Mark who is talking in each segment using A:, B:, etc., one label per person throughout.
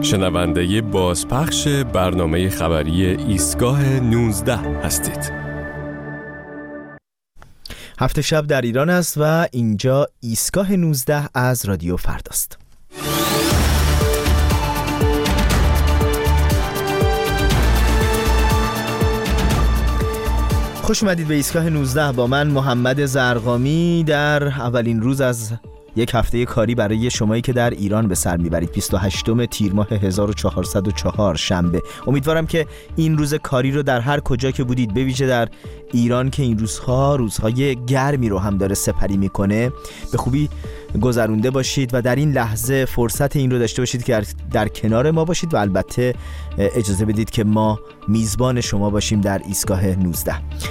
A: شنونده بازپخش برنامه خبری ایستگاه 19 هستید.
B: هفت شب در ایران است و اینجا ایستگاه 19 از رادیو فرداست. خوش اومدید به ایستگاه 19 با من محمد زرقامی در اولین روز از یک هفته کاری برای شمایی که در ایران به سر میبرید. 28 تیر ماه 1404 شنبه. امیدوارم که این روز کاری رو در هر کجا که بودید، به ویژه در ایران که این روزهای گرمی رو هم داره سپری میکنه، به خوبی گذرونده باشید و در این لحظه فرصت این رو داشته باشید که در کنار ما باشید و البته اجازه بدید که ما میزبان شما باشیم در ایستگاه 19.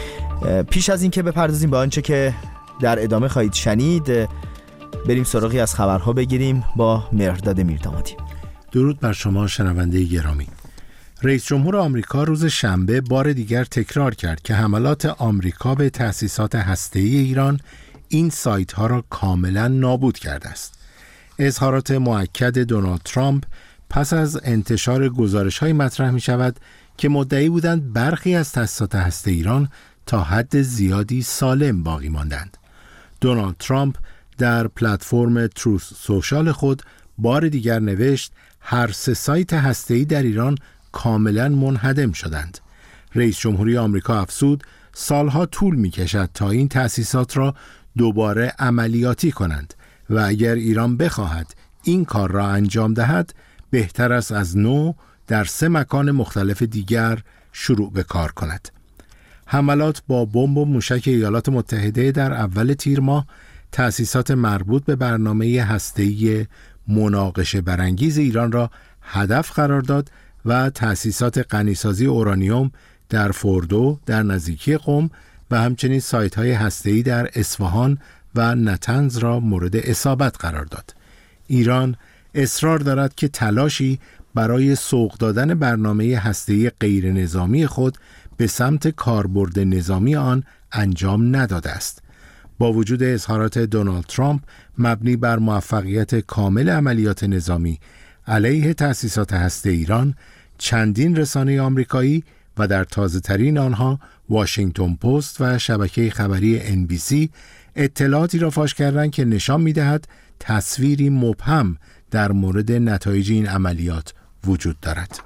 B: پیش از این که بپردازیم به آنچه که در ادامه خواهید شنید، بریم سراغی از خبرها بگیریم با مهرداد میردامادی.
C: درود بر شما شنونده گرامی. رئیس جمهور آمریکا روز شنبه بار دیگر تکرار کرد که حملات آمریکا به تأسیسات هسته‌ای ایران این سایت‌ها را کاملا نابود کرده است. اظهارات مؤکد دونالد ترامپ پس از انتشار گزارش‌های مطرح می‌شود که مدعی بودند برخی از تأسیسات هسته‌ای ایران تا حد زیادی سالم باقی ماندند. دونالد ترامپ در پلتفرم تروث سوشال خود بار دیگر نوشت هر 3 سایت هسته‌ای در ایران کاملا منهدم شدند. رئیس جمهوری آمریکا افزود سالها طول می‌کشد تا این تأسیسات را دوباره عملیاتی کنند و اگر ایران بخواهد این کار را انجام دهد بهتر است از نو در 3 مکان مختلف دیگر شروع به کار کند. حملات با بمب و موشک ایالات متحده در اول تیر ماه تأسیسات مربوط به برنامه هسته‌ای مناقشه برانگیز ایران را هدف قرار داد و تأسیسات غنیسازی اورانیوم در فوردو در نزدیکی قم و همچنین سایت‌های هسته‌ای در اصفهان و نتنز را مورد اصابت قرار داد. ایران اصرار دارد که تلاشی برای سوق دادن برنامه هسته‌ای غیر نظامی خود به سمت کاربرد نظامی آن انجام نداده است. با وجود اظهارات دونالد ترامپ مبنی بر موفقیت کامل عملیات نظامی علیه تأسیسات هسته ایران، چندین رسانه آمریکایی و در تازه‌ترین آنها واشنگتن پست و شبکه خبری NBC اطلاعاتی را فاش کردند که نشان می‌دهد تصویری مبهم در مورد نتایج این عملیات وجود دارد.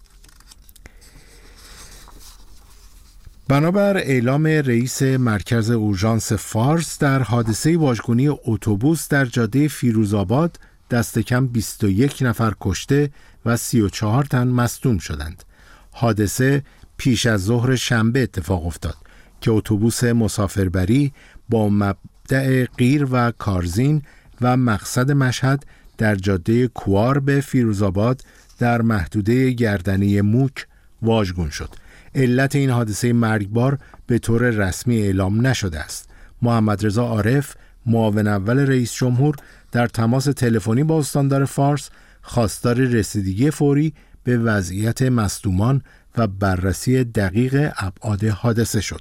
C: بنابر اعلام رئیس مرکز اورژانس فارس، در حادثه واژگونی اتوبوس در جاده فیروزآباد دست کم 21 نفر کشته و 34 تن مصدوم شدند. حادثه پیش از ظهر شنبه اتفاق افتاد که اتوبوس مسافربری با مبدأ قیر و کارزین و مقصد مشهد در جاده کوار به فیروزآباد در محدوده گردنه موک واژگون شد. علت این حادثه مرگبار به طور رسمی اعلام نشده است. محمد رضا عارف، معاون اول رئیس جمهور، در تماس تلفنی با استاندار فارس خواستار رسیدگی فوری به وضعیت مصدومان و بررسی دقیق ابعاد حادثه شد.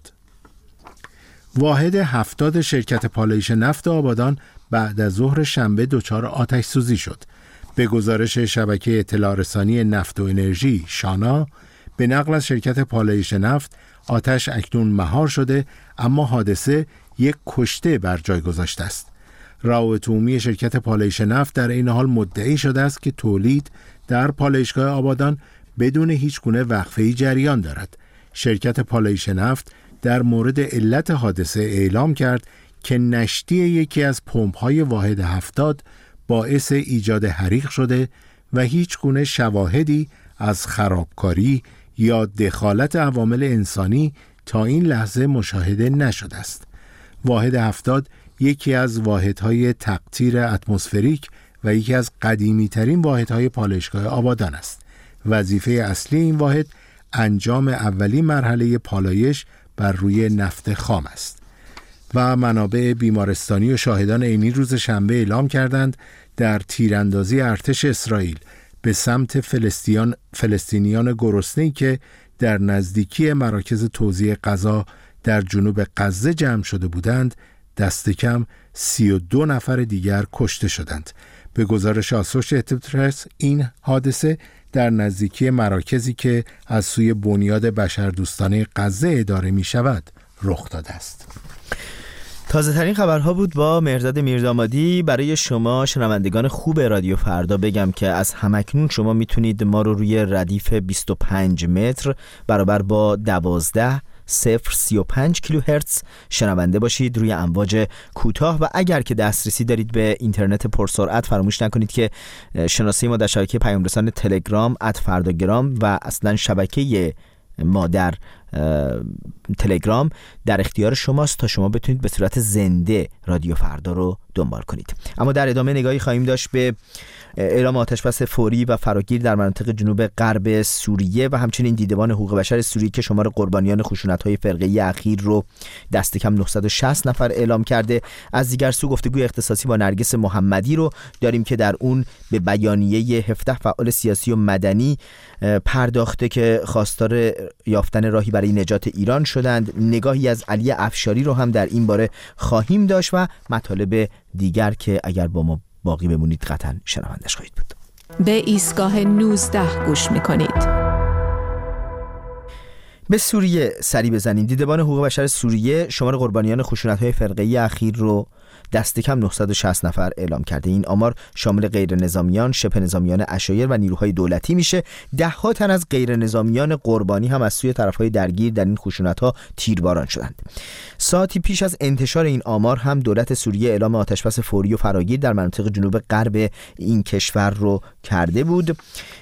C: واحد 70 شرکت پالایش نفت آبادان بعد از ظهر شنبه دچار آتش سوزی شد. به گزارش شبکه اطلاع رسانی نفت و انرژی شانا، به نقل از شرکت پالایش نفت، آتش اکنون مهار شده اما حادثه یک کشته بر جای گذاشته است. روابط عمومی شرکت پالایش نفت در این حال مدعی شده است که تولید در پالایشگاه آبادان بدون هیچ گونه وقفه‌ای جریان دارد. شرکت پالایش نفت در مورد علت حادثه اعلام کرد که نشتی یکی از پمپ‌های واحد 70 باعث ایجاد حریق شده و هیچ گونه شواهدی از خرابکاری یا دخالت عوامل انسانی تا این لحظه مشاهده نشده است. واحد 70 یکی از واحدهای تقطیر اتمسفریک و یکی از قدیمی‌ترین واحدهای پالایشگاه آبادان است. وظیفه اصلی این واحد انجام اولین مرحله پالایش بر روی نفت خام است. و منابع بیمارستانی و شاهدان عینی روز شنبه اعلام کردند در تیراندازی ارتش اسرائیل به سمت فلسطینیان گرسنه‌ای که در نزدیکی مراکز توزیع غذا در جنوب غزه جمع شده بودند، دست کم 32 نفر دیگر کشته شدند. به گزارش آسوشییتد پرس این حادثه در نزدیکی مراکزی که از سوی بنیاد بشردوستانه غزه اداره می شود رخ داده است.
B: تازه ترین خبرها بود با مهرداد میردامادی. برای شما شنوندگان خوب رادیو فردا بگم که از همکنون شما میتونید ما رو روی ردیف 25 متر برابر با 12.035 کیلوهرتز شنونده باشید روی امواج کوتاه، و اگر که دسترسی دارید به اینترنت پرسرعت فراموش نکنید که شناسی ما در شبکه پیام رسان تلگرام @فرداگرام و اصلا شبکه ما در تلگرام در اختیار شماست تا شما بتونید به صورت زنده رادیو فردا رو دنبال کنید. اما در ادامه نگاهی خواهیم داشت به اعلام آتشبس فوری و فراگیر در مناطق جنوب غرب سوریه و همچنین دیدبان حقوق بشر سوریه که شمار قربانیان خشونت‌های فرقه‌ای اخیر رو دست کم 960 نفر اعلام کرده. از دیگر سو گفتگوی اختصاصی با نرگس محمدی رو داریم که در اون به بیانیه 17 فعال سیاسی و مدنی پرداخته که خواستار یافتن راهی برای نجات ایران شدند. نگاهی از علی افشاری رو هم در این باره خواهیم داشت و مطالب دیگر که اگر با ما باقی بمونید قطعا شنوندش خواهید بود.
D: به ایستگاه 19 گوش میکنید.
B: به سوریه سری بزنیم. دیدبان حقوق بشر سوریه شمار قربانیان خشونت‌های فرقه‌ای اخیر رو دست کم 960 نفر اعلام کرده. این آمار شامل غیر نظامیان، شبه نظامیان عشایر و نیروهای دولتی میشه. ده‌ها تن از غیر نظامیان قربانی هم از سوی طرف‌های درگیر در این خشونت‌ها تیرباران شدند. ساعتی پیش از انتشار این آمار هم دولت سوریه اعلام آتشبس فوری و فراگیر در مناطق جنوب غرب این کشور رو کرده بود.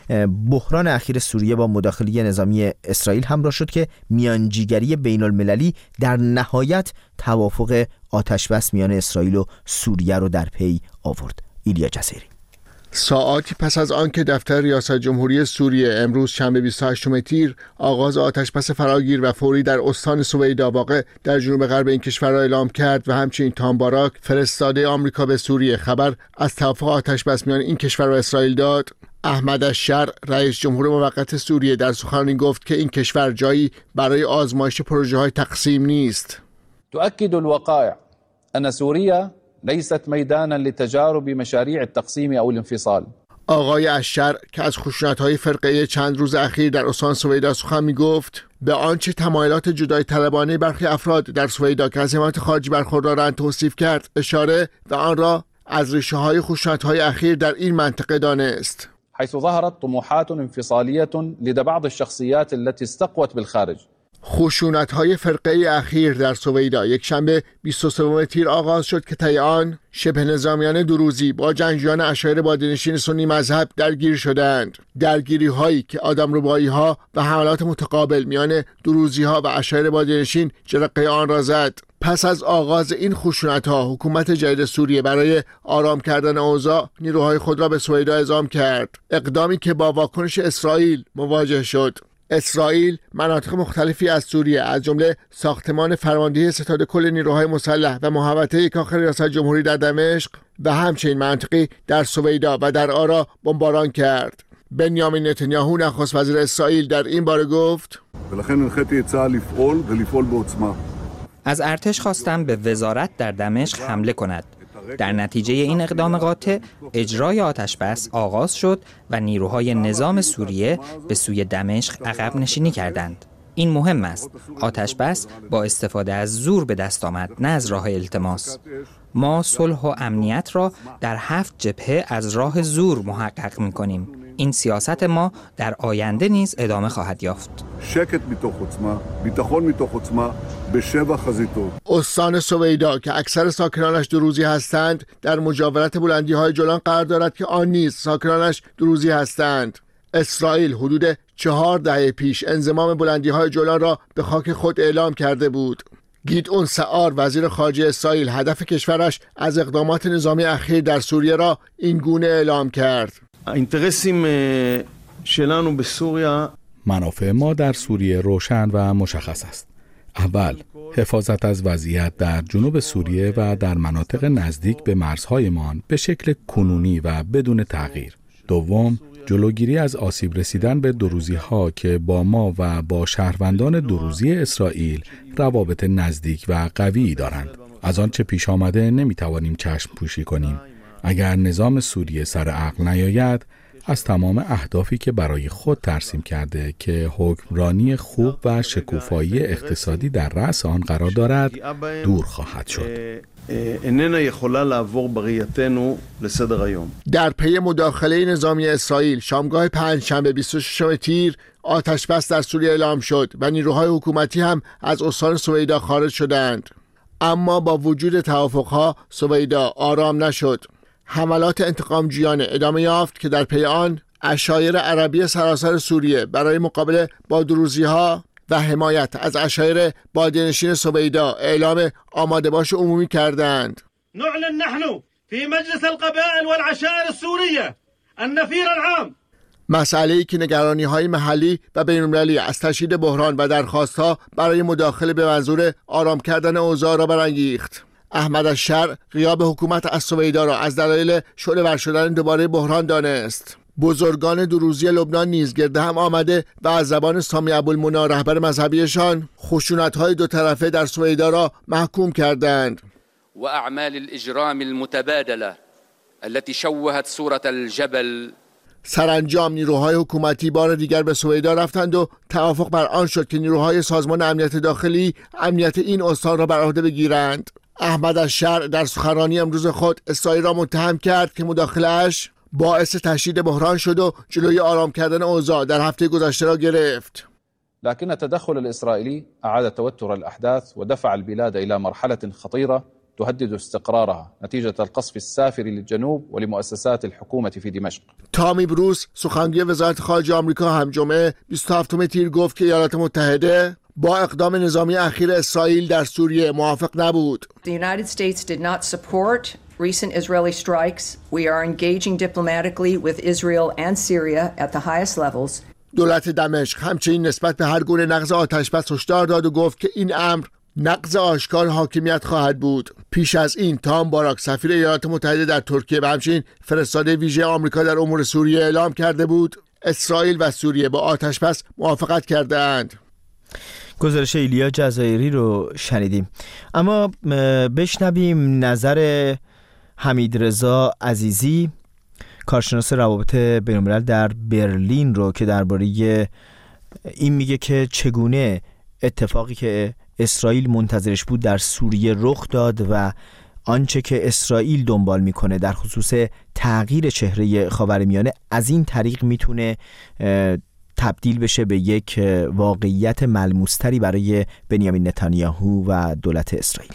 B: بحران اخیر سوریه با مداخله نظامی اسرائیل همراه شد که میانجیگری بین‌المللی در نهایت توافق آتشبس میان اسرائیل و سوریه رو در پی آورد. ایلیا جزیری.
E: ساعاتی پس از آنکه دفتر ریاست جمهوری سوریه امروز شنبه 28 تیر آغاز آتشبس فراگیر و فوری در استان سویدا واقع در جنوب غرب این کشور را اعلام کرد و همچنین تام باراک فرستاده آمریکا به سوریه خبر از توافق آتشبس میان این کشور و اسرائیل داد، احمد الشر رئیس جمهور موقت سوریه در سخنرانی گفت که این کشور جایی برای آزمایش پروژه‌های تقسیم نیست.
F: تؤكد الوقائع أن سوريا ليست ميدانا لتجارب مشاريع التقسيم أو الانفصال.
E: آقای الشر که از خشونت‌های فرقه‌ای چند روز اخیر در استان سویدا سخن می‌گفت، به آنچه تمایلات جدای طلبانه برخی افراد در سویدا که از حمایت خارجی برخوردارند توصیف کرد اشاره و آن را از ریشه‌های خشونت‌های اخیر در این منطقه دانست.
F: حيث ظهرت طموحات انفصالية لدى بعض الشخصيات التي استقوت بالخارج.
E: خشونت‌های فرقه‌ای اخیر در سویدا یک شنبه 23 تیر آغاز شد که طی آن شبه نظامیان دروزی با جنگجویان عشایر بادی‌نشین سنی مذهب درگیر شدند. درگیری‌هایی که آدمربایی‌ها و حملات متقابل میان دروزی‌ها و عشایر بادی‌نشین جرقه آن را زد. پس از آغاز این خشونت‌ها حکومت جدید سوریه برای آرام کردن اوضاع نیروهای خود را به سویدا اعزام کرد، اقدامی که با واکنش اسرائیل مواجه شد. اسرائیل مناطق مختلفی از سوریه از جمله ساختمان فرماندهی ستاد کل نیروهای مسلح و محوطه کاخ ریاست جمهوری در دمشق و همچنین مناطقی در سویدا و در آرا بمباران کرد. بنیامین نتانیاهو نخست وزیر اسرائیل در این باره گفت:
G: از ارتش خواستم به وزارت در دمشق حمله کند. در نتیجه این اقدام قاطع اجرای آتشبس آغاز شد و نیروهای نظام سوریه به سوی دمشق عقب نشینی کردند. این مهم است. آتشبس با استفاده از زور به دست آمد، نه از راه التماس. ما صلح و امنیت را در 7 جبهه از راه زور محقق می‌کنیم. این سیاست ما در آینده نیز ادامه خواهد یافت.
E: استان سویدا که اکثر ساکنانش دروزی هستند در مجاورت بلندی‌های جولان قرار دارد که آن نیز ساکنانش دروزی هستند. اسرائیل حدود 4 دهه پیش انضمام بلندی‌های جولان را به خاک خود اعلام کرده بود. گیدئون سعار وزیر خارجه اسرائیل هدف کشورش از اقدامات نظامی اخیر در سوریه را این گونه اعلام کرد:
H: اینترسیم شلانو به سوریه،
I: منافع ما در سوریه روشن و مشخص است. اول، حفاظت از وضعیت در جنوب سوریه و در مناطق نزدیک به مرزهایمان به شکل کنونی و بدون تغییر. دوم، جلوگیری از آسیب رسیدن به دروزی‌ها که با ما و با شهروندان دروزی اسرائیل روابط نزدیک و قوی دارند. از آنچه پیش آمده نمی‌توانیم چشم پوشی کنیم. اگر نظام سوریه سر عقل نیاید، از تمام اهدافی که برای خود ترسیم کرده که حکمرانی خوب و شکوفایی اقتصادی در رأس آن قرار دارد دور خواهد شد.
E: در پی مداخله نظامی اسرائیل شامگاه پنجشنبه 26 تیر آتش بس در سوریه اعلام شد و نیروهای حکومتی هم از استان سویدا خارج شدند. اما با وجود توافقها سویدا آرام نشد. حملات انتقامجویانه ادامه یافت که در پی آن عشایر عربی سراسر سوریه برای مقابله با دروزی‌ها و حمایت از عشایر بادیه‌نشین سویدا اعلام آماده باش عمومی کردند.
J: نعلن نحن في مجلس القبائل والعشائر السورية النفير العام.
E: مسئله‌ای که نگرانی‌های محلی و بین‌المللی از تشدید بحران و درخواست‌ها برای مداخله به منظور آرام کردن اوضاع را برانگیخت. احمد الشرع غیاب حکومت از سویدا را از دلایل شعله‌ور شدن دوباره بحران دانست. بزرگان دروزی لبنان نیز گرد هم آمده و از زبان سامی ابوالمنی رهبر مذهبیشان خشونت‌های دو طرفه در سویدا را محکوم کردند.
K: و اعمال الاجرام المتبادله التي شوهت صورة الجبل.
E: سرانجام نیروهای حکومتی بار دیگر به سویدا رفتند و توافق بر آن شد که نیروهای سازمان امنیت داخلی امنیت این استان را بر عهده بگیرند. احمد الشرع در سخنرانی امروز خود اسرائیل را متهم کرد که مداخله‌اش باعث تشدید بحران شد و جلوی آرام کردن اوضاع در هفته گذشته را گرفت.
F: لكن التدخل الإسرائيلي أعاد توتر الأحداث ودفع البلاد إلى مرحلة خطيرة تهدد استقرارها نتيجة القصف السافر للجنوب ولمؤسسات الحكومة في دمشق.
E: تامی بروس سخنگوی وزارت خارجه آمریکا هم جمعه 27 تیر گفت که ایالات متحده با اقدام نظامی اخیر اسرائیل در سوریه موافق نبود.
L: The United States did not support recent Israeli strikes. We are engaging diplomatically with Israel and Syria at the highest levels.
E: دولت دمشق همچنین نسبت به هر گونه نقض آتشبس هشدار داد و گفت که این امر نقض آشکار حاکمیت خواهد بود. پیش از این تام باراک سفیر ایالات متحده در ترکیه و همچنین فرستاده ویژه آمریکا در امور سوریه اعلام کرده بود اسرائیل و سوریه با آتشبس موافقت کرده‌اند.
B: گزارش ایلیا جزایری رو شنیدیم. اما بشنویم نظر حمیدرضا عزیزی، کارشناس روابط بین‌الملل در برلین رو که درباره این میگه که چگونه اتفاقی که اسرائیل منتظرش بود در سوریه رخ داد و آنچه که اسرائیل دنبال میکنه در خصوص تغییر چهره خاورمیانه از این طریق میتونه تبدیل بشه به یک واقعیت ملموس‌تری برای بنیامین نتانیاهو و دولت اسرائیل.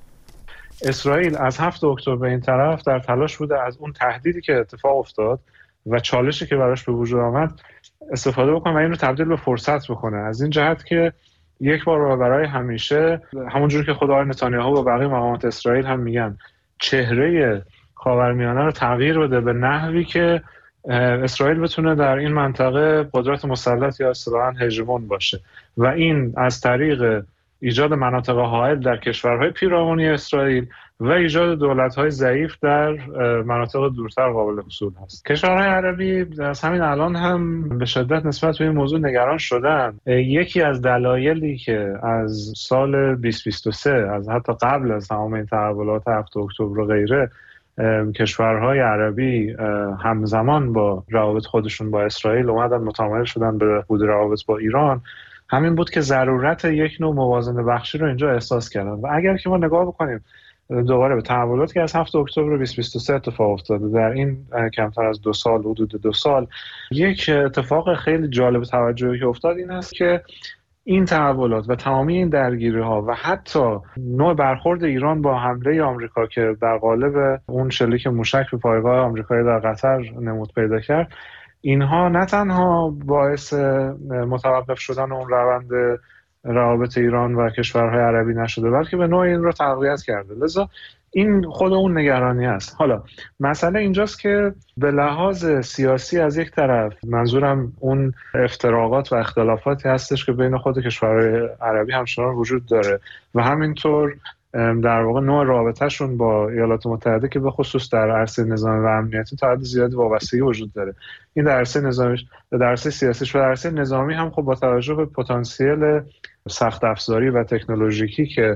M: اسرائیل از 7 اکتبر به این طرف در تلاش بوده از اون تهدیدی که اتفاق افتاد و چالشی که براش به وجود آمد استفاده بکنه و این رو تبدیل به فرصت بکنه. از این جهت که یک بار و برای همیشه، همونجور که خود آقای نتانیاهو و بقیه مقامات اسرائیل هم میگن، چهره خاورمیانه رو تغییر بده به نحوی که اسرائیل بتونه در این منطقه قدرت مسلط یا اصطلاحاً هژمون باشه و این از طریق ایجاد مناطق حائل در کشورهای پیرامونی اسرائیل و ایجاد دولت‌های ضعیف در مناطق دورتر قابل حصول هست. کشورهای عربی از همین الان هم به شدت نسبت به این موضوع نگران شدن. یکی از دلایلی که از سال 2023 از حتی قبل از تمام این تحولات 7 اکتبر و غیره کشورهای عربی همزمان با روابط خودشون با اسرائیل اومدن متمایل شدن به بهبود روابط با ایران، همین بود که ضرورت یک نوع موازنه بخشی رو اینجا احساس کردن. و اگر که ما نگاه بکنیم دوباره به تحولاتی که از 7 اکتبر 2023 اتفاق افتاده در این کمتر از 2 سال، حدود 2 سال، یک اتفاق خیلی جالب توجهی که افتاد این است که این تحولات و تمامی این درگیری‌ها و حتی نوع برخورد ایران با حمله آمریکا که در قالب اون شلیک موشک به پایگاه آمریکایی در قطر نمود پیدا کرد، اینها نه تنها باعث متوقف شدن اون روند روابط ایران و کشورهای عربی نشده بلکه به نوعی این رو تقویت کرده. لذا این خود اون نگرانی است. حالا مسئله اینجاست که به لحاظ سیاسی از یک طرف منظورم اون افتراقات و اختلافاتی هستش که بین خود کشورهای عربی همچنان وجود داره و همینطور در واقع نوع رابطهشون با ایالات متحده که به خصوص در عرصه نظامی و امنیتی تا حد زیادی وابستگی وجود داره. این در عرصه نظامیش، در عرصه سیاسیش و در عرصه نظامی هم خب با توجه به پتانسیل سخت افزاری و تکنولوژیکی که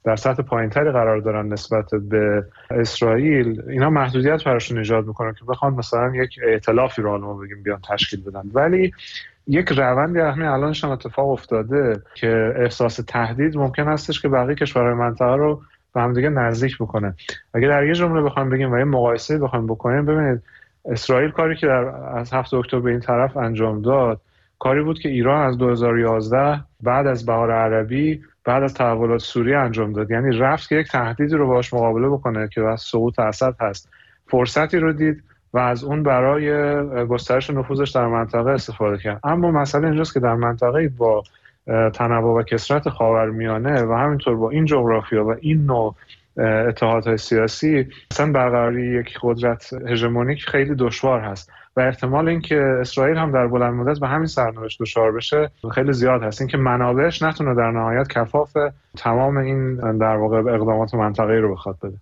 M: در سطح پایینتری قرار دارن نسبت به اسرائیل، اینا محدودیت براشون ایجاد میکنه که بخوان مثلا یک ائتلافی رو ما بگیم بیان تشکیل بدن. ولی یک روندی همین الانش هم اتفاق افتاده که احساس تهدید ممکن هستش که بقیه کشورهای منطقه رو به هم دیگه نزدیک بکنه. اگه در یه جمله بخوام بگیم و یه مقایسه بخوام بکنیم، ببینید اسرائیل کاری که از 7 اکتبر این طرف انجام داد کاری بود که ایران از 2011 بعد از بهار عربی، بعد از تحولات سوریه انجام داد. یعنی رفت که یک تهدیدی رو باهاش مقابله بکنه که از سقوط اسد هست، فرصتی رو دید و از اون برای گسترش نفوذش در منطقه استفاده کرد. اما مسئله اینجاست که در منطقه با تنوع و کثرت خاورمیانه و همینطور با این جغرافیا و این نوع اتحادهای سیاسی اصلا برقراری یک قدرت هژمونیک خیلی دشوار هست و احتمال اینکه اسرائیل هم در بلند مدت به همین سرنوشت دچار بشه خیلی زیاد هست، اینکه منابعش نتونه در نهایت کفاف تمام این در واقع اقدامات منطقه‌ای رو بخواد بده.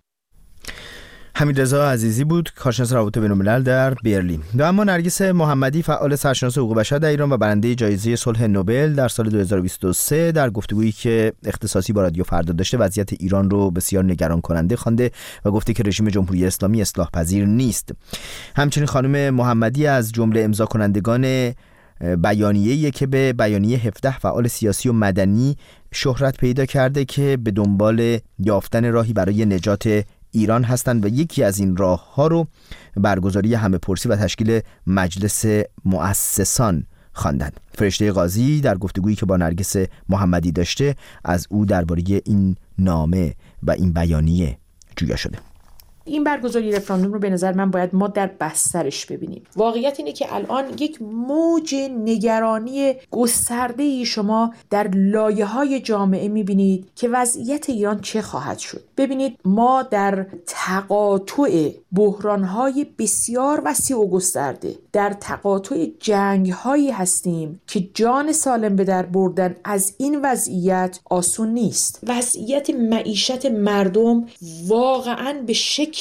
B: حمیدرضا عزیزی بود، کارشناس روابط بین‌الملل در برلین. و اما نرگس محمدی، فعال سرشناس حقوق بشر در ایران و برنده جایزه صلح نوبل در سال 2023، در گفتگویی که اختصاصی با رادیو فردا داشته وضعیت ایران رو بسیار نگران کننده خوانده و گفته که رژیم جمهوری اسلامی اصلاح پذیر نیست. همچنین خانم محمدی از جمله امضا کنندگان بیانیه‌ای که به بیانیه 17 فعال سیاسی و مدنی شهرت پیدا کرده که به دنبال یافتن راهی برای نجات ایران هستند و یکی از این راه‌ها رو برگزاری همه‌پرسی و تشکیل مجلس مؤسسان خواندند. فرشته قاضی در گفتگویی که با نرگس محمدی داشته از او درباره این نامه و این بیانیه جویا شده.
N: این برگزاری رفراندوم رو به نظر من باید ما در بسترش ببینیم. واقعیت اینه که الان یک موج نگرانی گسترده‌ای شما در لایه‌های جامعه می‌بینید که وضعیت ایران چه خواهد شد. ببینید ما در تقاطع بحران‌های بسیار وسیع و گسترده، در تقاطع جنگ‌هایی هستیم که جان سالم به در بردن از این وضعیت آسون نیست. وضعیت معیشت مردم واقعاً به شکل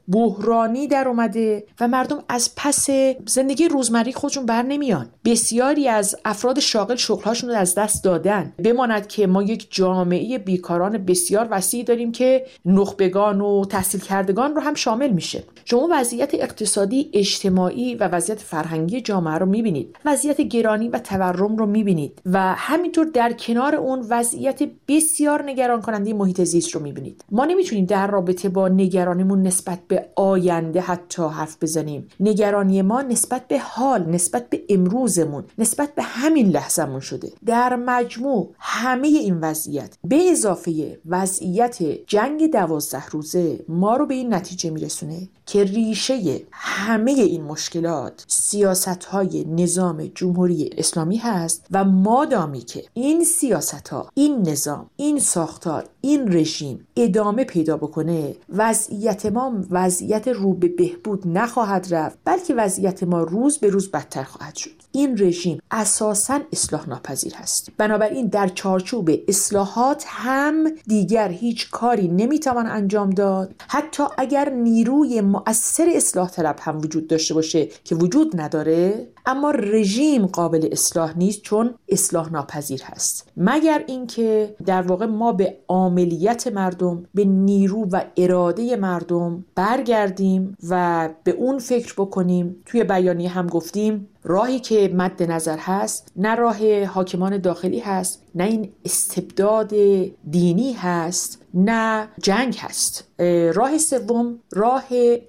N: بحرانی در اومده و مردم از پس زندگی روزمره خودشون بر نمیان. بسیاری از افراد شاغل شغلهاشون رو از دست دادن. بماند که ما یک جامعه بیکاران بسیار وسیع داریم که نخبگان و تحصیل کردگان رو هم شامل میشه. شما وضعیت اقتصادی، اجتماعی و وضعیت فرهنگی جامعه رو میبینید، وضعیت گرانی و تورم رو میبینید و همینطور در کنار اون وضعیت بسیار نگران کننده محیط زیست رو میبینید. ما نمیتونیم در رابطه با نگرانیمون نسبت به آینده حتی حرف بزنیم. نگرانی ما نسبت به حال، نسبت به امروزمون، نسبت به همین لحظمون شده. در مجموع همه این وضعیت به اضافه وضعیت جنگ 12 روزه ما رو به این نتیجه میرسونه که ریشه همه این مشکلات سیاست‌های نظام جمهوری اسلامی هست و مادامی که این سیاست‌ها، این نظام، این ساختار، این رژیم ادامه پیدا بکنه، وضعیت ما وضعیت رو به بهبود نخواهد رفت، بلکه وضعیت ما روز به روز بدتر خواهد شد. این رژیم اساساً اصلاح ناپذیر هست. بنابراین در چارچوب اصلاحات هم دیگر هیچ کاری نمیتوان انجام داد، حتی اگر نیروی مؤثر اصلاح طلب هم وجود داشته باشه که وجود نداره، اما رژیم قابل اصلاح نیست چون اصلاح ناپذیر هست. مگر اینکه در واقع ما به عاملیت مردم، به نیرو و اراده مردم برگردیم و به اون فکر بکنیم. توی بیانیه هم گفتیم راهی که مد نظر هست نه راه حاکمان داخلی هست، نه این استبداد دینی هست، نه جنگ هست. راه سوم راه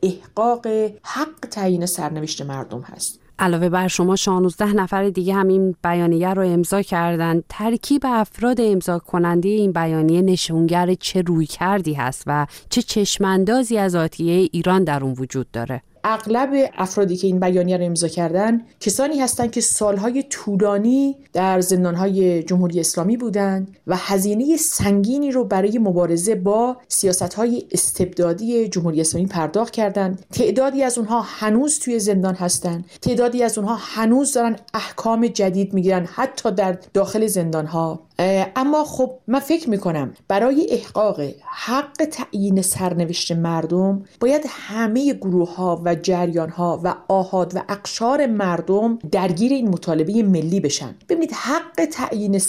N: احقاق حق تعیین سرنوشت مردم هست.
O: علاوه بر شما 16 نفر دیگه هم این بیانیه رو امضا کردن. ترکیب افراد امضا کننده این بیانیه نشونگر چه رویکردی هست و چه چشماندازی از آتیه ایران در اون وجود داره؟
N: اغلب افرادی که این بیانیه رو امضا کردن کسانی هستند که سالهای طولانی در زندانهای جمهوری اسلامی بودند و هزینه سنگینی رو برای مبارزه با سیاستهای استبدادی جمهوری اسلامی پرداخت کردند. تعدادی از اونها هنوز توی زندان هستند، تعدادی از اونها هنوز دارن احکام جدید میگیرن، حتی در داخل زندانها. اما خب من فکر میکنم برای احقاق حق تعیین سرنوشت مردم باید همه گروه ها و جریان ها و آحاد و اقشار مردم درگیر این مطالبه ملی بشن. ببینید حق تعیین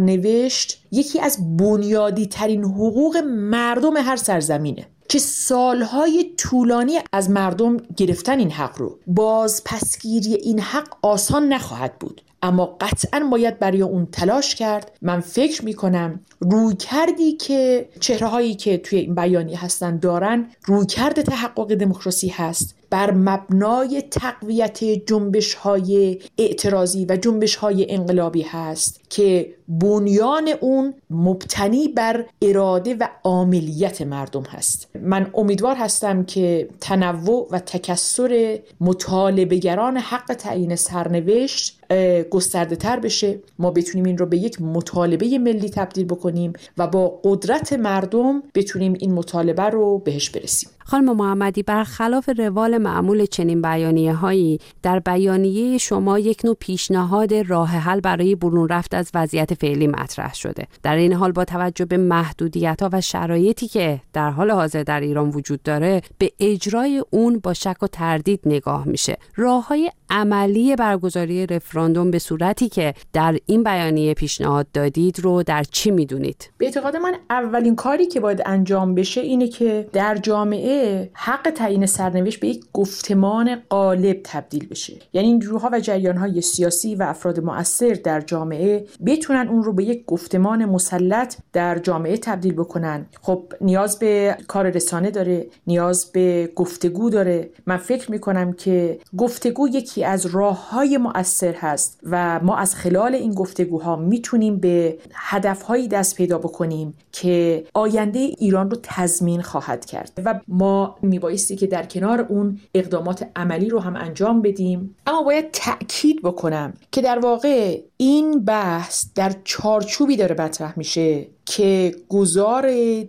N: سرنوشت یکی از بنیادی ترین حقوق مردم هر سرزمینه که سالهای طولانی از مردم گرفتن این حق رو. باز پسگیری این حق آسان نخواهد بود، اما قطعاً باید برای اون تلاش کرد. من فکر میکنم روی کردی که چهره‌هایی که توی این بیانیه هستن دارن رویکرد تحقق دموکراسی هست بر مبنای تقویت جنبش‌های اعتراضی و جنبش‌های انقلابی هست که بنیان اون مبتنی بر اراده و عاملیت مردم هست. من امیدوار هستم که تنوع و تکثر مطالبه‌گران حق تعیین سرنوشت گسترده تر بشه، ما بتونیم این رو به یک مطالبه ملی تبدیل بکنیم و با قدرت مردم بتونیم این مطالبه رو بهش برسیم.
O: خانم محمدی، برخلاف روال معمول چنین بیانیه‌هایی، در بیانیه شما یک نوع پیشنهاد راه حل برای برون رفت از وضعیت فعلی مطرح شده. در این حال با توجه به محدودیت‌ها و شرایطی که در حال حاضر در ایران وجود داره، به اجرای اون با شک و تردید نگاه میشه. راه‌های عملی برگزاری رفراندوم به صورتی که در این بیانیه پیشنهاد دادید رو در چی میدونید؟
N: به اعتقاد من اولین کاری که باید انجام بشه اینه که در جامعه حق تعیین سرنوشت به یک گفتمان غالب تبدیل بشه. یعنی این گروه‌ها و جریان‌های سیاسی و افراد مؤثر در جامعه بتونن اون رو به یک گفتمان مسلط در جامعه تبدیل بکنن. خب نیاز به کار رسانه داره، نیاز به گفتگو داره. من فکر می‌کنم که گفتگو یکی از راه‌های مؤثر هست و ما از خلال این گفتگوها میتونیم به هدف‌هایی دست پیدا بکنیم که آینده ایران رو تضمین خواهد کرد و ما میبایستی که در کنار اون اقدامات عملی رو هم انجام بدیم. اما باید تأکید بکنم که در واقع این بحث در چارچوبی داره مطرح میشه که گذار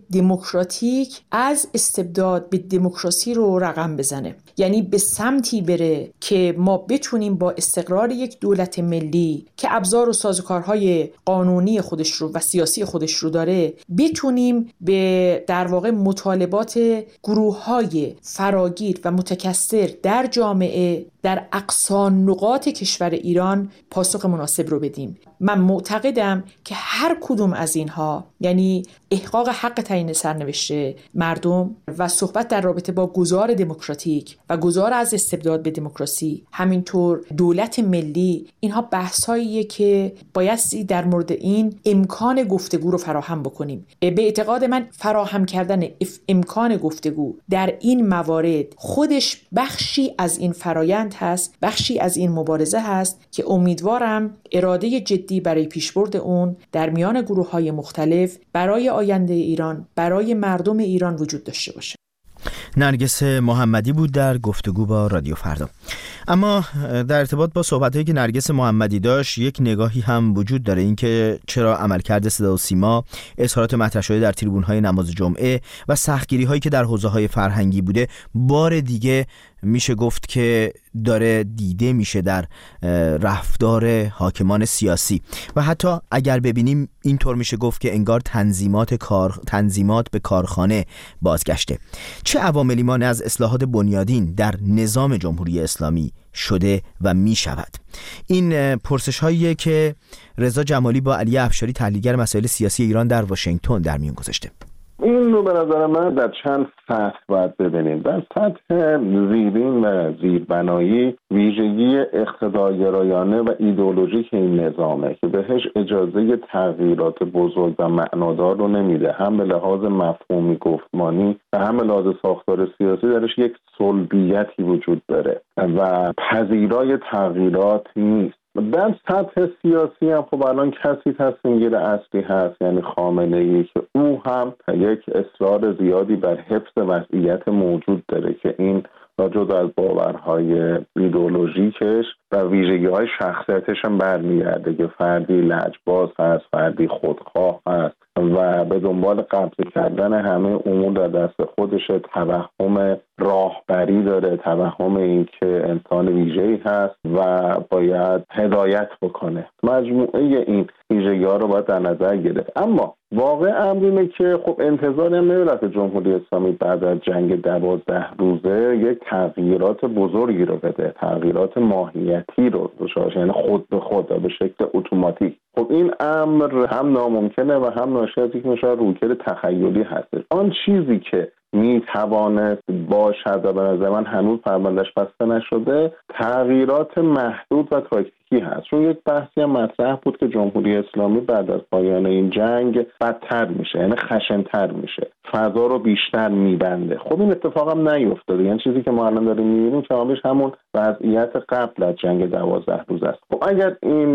N: دموکراتیک از استبداد به دموکراسی رو رقم بزنه، یعنی به سمتی بره که ما بتونیم با استقرار یک دولت ملی که ابزار و سازوکارهای قانونی خودش رو و سیاسی خودش رو داره بتونیم به در واقع مطالبات گروه‌های فراگیر و متکثر در جامعه در اقصا نقاط کشور ایران پاسخ مناسب رو بدیم. من معتقدم که هر کدوم از اینها، یعنی احقاق حق تعیین سرنوشت مردم و صحبت در رابطه با گذار دموکراتیک و گذار از استبداد به دموکراسی، همینطور دولت ملی، اینها بحث‌هاییه که بایستی در مورد این امکان گفتگو رو فراهم بکنیم. به اعتقاد من فراهم کردن امکان گفتگو در این موارد خودش بخشی از این فرایند هست، بخشی از این مبارزه هست که امیدوارم اراده جدی برای پیشبرد اون در میان گروه‌های مختلف برای آینده ایران، برای مردم ایران وجود داشته باشه.
B: نرگس محمدی بود در گفتگو با رادیو فردا. اما در ارتباط با صحبت‌هایی که نرگس محمدی داشت یک نگاهی هم وجود داره، این که چرا عملکرد صدا و سیما، اظهارات مطرح شده در تریبون‌های نماز جمعه و سختگیری‌هایی که در حوزه‌های فرهنگی بوده بار دیگه میشه گفت که داره دیده میشه در رفتار حاکمان سیاسی و حتی اگر ببینیم اینطور میشه گفت که انگار تنظیمات به کارخانه بازگشته. چه عواملی مانع از اصلاحات بنیادین در نظام جمهوری اسلامی شده و می شود؟ این پرسش هاییه که رضا جمالی با علی افشاری تحلیلگر مسائل سیاسی ایران در واشنگتن در میون گذاشته.
P: این رو به نظر من در چند سطح باید ببینیم. در سطح زیرین و زیربنایی ویژگی اقتدارگرایانه و ایدئولوژیک این نظامه که بهش اجازه تغییرات بزرگ و معنادار رو نمیده، هم به لحاظ مفهومی گفتمانی و هم به لحاظ ساختار سیاسی درش یک صلبیتی وجود داره و پذیرای تغییرات نیست. در سطح سیاسی هم خب الان کسی تصمیم گیر اصلی هست، یعنی خامنه‌ای، که او هم یک اصرار زیادی بر حفظ وضعیت موجود داره که این جدا از باورهای ایدئولوژیکش و ویژگی‌های شخصیتش هم برمیگرده که فردی لجباز هست، فردی خودخواه هست و به دنبال قبضه کردن همه امور در دست خودش، توهم راهبری داره، توهم این که انسان ویژه‌ای هست و باید هدایت بکنه. مجموعه این ویژگی‌ها رو باید در نظر گرفت. اما واقع امر اینه که خب انتظاری هم نمی‌رفت جمهوری اسلامی بعد از جنگ 12 روزه یک تغییرات بزرگی رو بده، تغییرات ماهیتی رو دچار، یعنی خود به خود به شکل اتوماتیک. خب این امر هم ناممکنه و هم ناشی از یک نوع رویکرد تخیلی هست. آن چیزی که میتوانست باشد و به نظر من هنوز پروندهش بسته نشده، تغییرات محدود و تاکتیکی هست. چون یک بحثی هم مطرح بود که جمهوری اسلامی بعد از پایان این جنگ بدتر میشه، یعنی خشن‌تر میشه، فضا رو بیشتر میبنده. خب این اتفاق هم نیفتاده، یعنی چیزی که ما الان داریم میبینیم کاملاً همون وضعیت قبل از جنگ 12 روز است. خب اگر این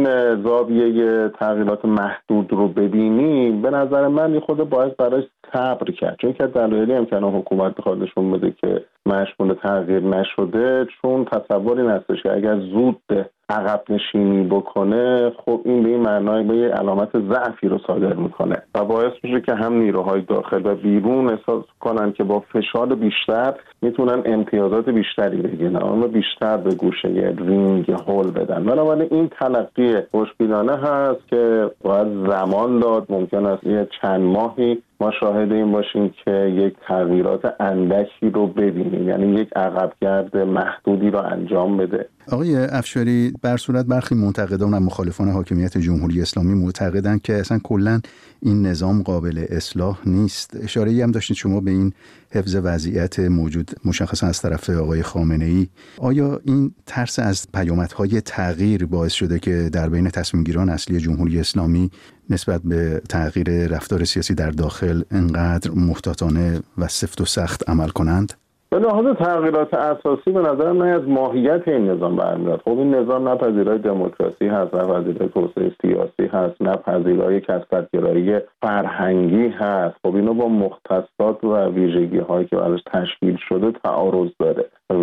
P: زاویه تغییرات محدود رو ببینیم، به نظر من این خود باید برای صبر کرد، چون که دلایلی هم که حکومت بخواد نشون بده که مشمول تغییر نشده، چون تصوری هستش که اگر زود عقب نشینی بکنه، خب این به این معنای به یه علامت ضعفی رو صادر میکنه و باعث میشه که هم نیروهای داخل و بیرون احساس کنن که با فشار بیشتر میتونن امتیازات بیشتری بگیرن، اما بیشتر به گوشه رینگ هول بدن. بنابراین این تلقی خوشبینانه هست که باید زمان داد. ممکن است یه چند ماهی ما شاهد این باشیم که یک تغییرات اندکی رو ببینیم، یعنی یک عقبگرد محدودی رو انجام بده.
Q: آقای افشاری، بر صورت برخی منتقدان و مخالفان حاکمیت جمهوری اسلامی معتقدند که اصلا کلا این نظام قابل اصلاح نیست. اشاره‌ای هم داشتید شما به این حفظ وضعیت موجود مشخصا از طرف آقای خامنه‌ای. آیا این ترس از پیامدهای تغییر باعث شده که در بین تصمیمگیران اصلی جمهوری اسلامی نسبت به تغییر رفتار سیاسی در داخل انقدر محتاطانه و سفت و سخت عمل کنند؟
P: به لحاظ تغییرات اساسی به نظرم نه از ماهیت این نظام برمیاد. خب این نظام نه پذیرای دموکراسی هست، نه پذیرای توسعه سیاسی هست، نه پذیرای کثرت‌گرایی فرهنگی هست. خب اینو با مختصات و ویژگی‌هایی که ازش تشکیل شده تعارض داره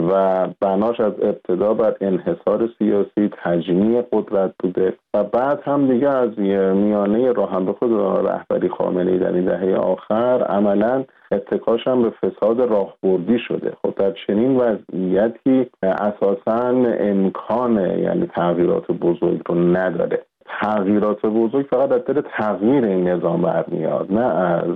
P: و بناش از ابتدا بر انحصار سیاسی، تجمیع قدرت بوده و بعد هم دیگه از میانه راه هم به خود رهبری خامنه‌ای در این دهه آخر عملاً اتکاش هم به فساد راهبردی شده. خب در چنین وضعیتی اساساً امکان یعنی تغییرات بزرگ رو نداره. تغییرات بزرگ فقط از دل تغییر این نظام برمیاد، نه از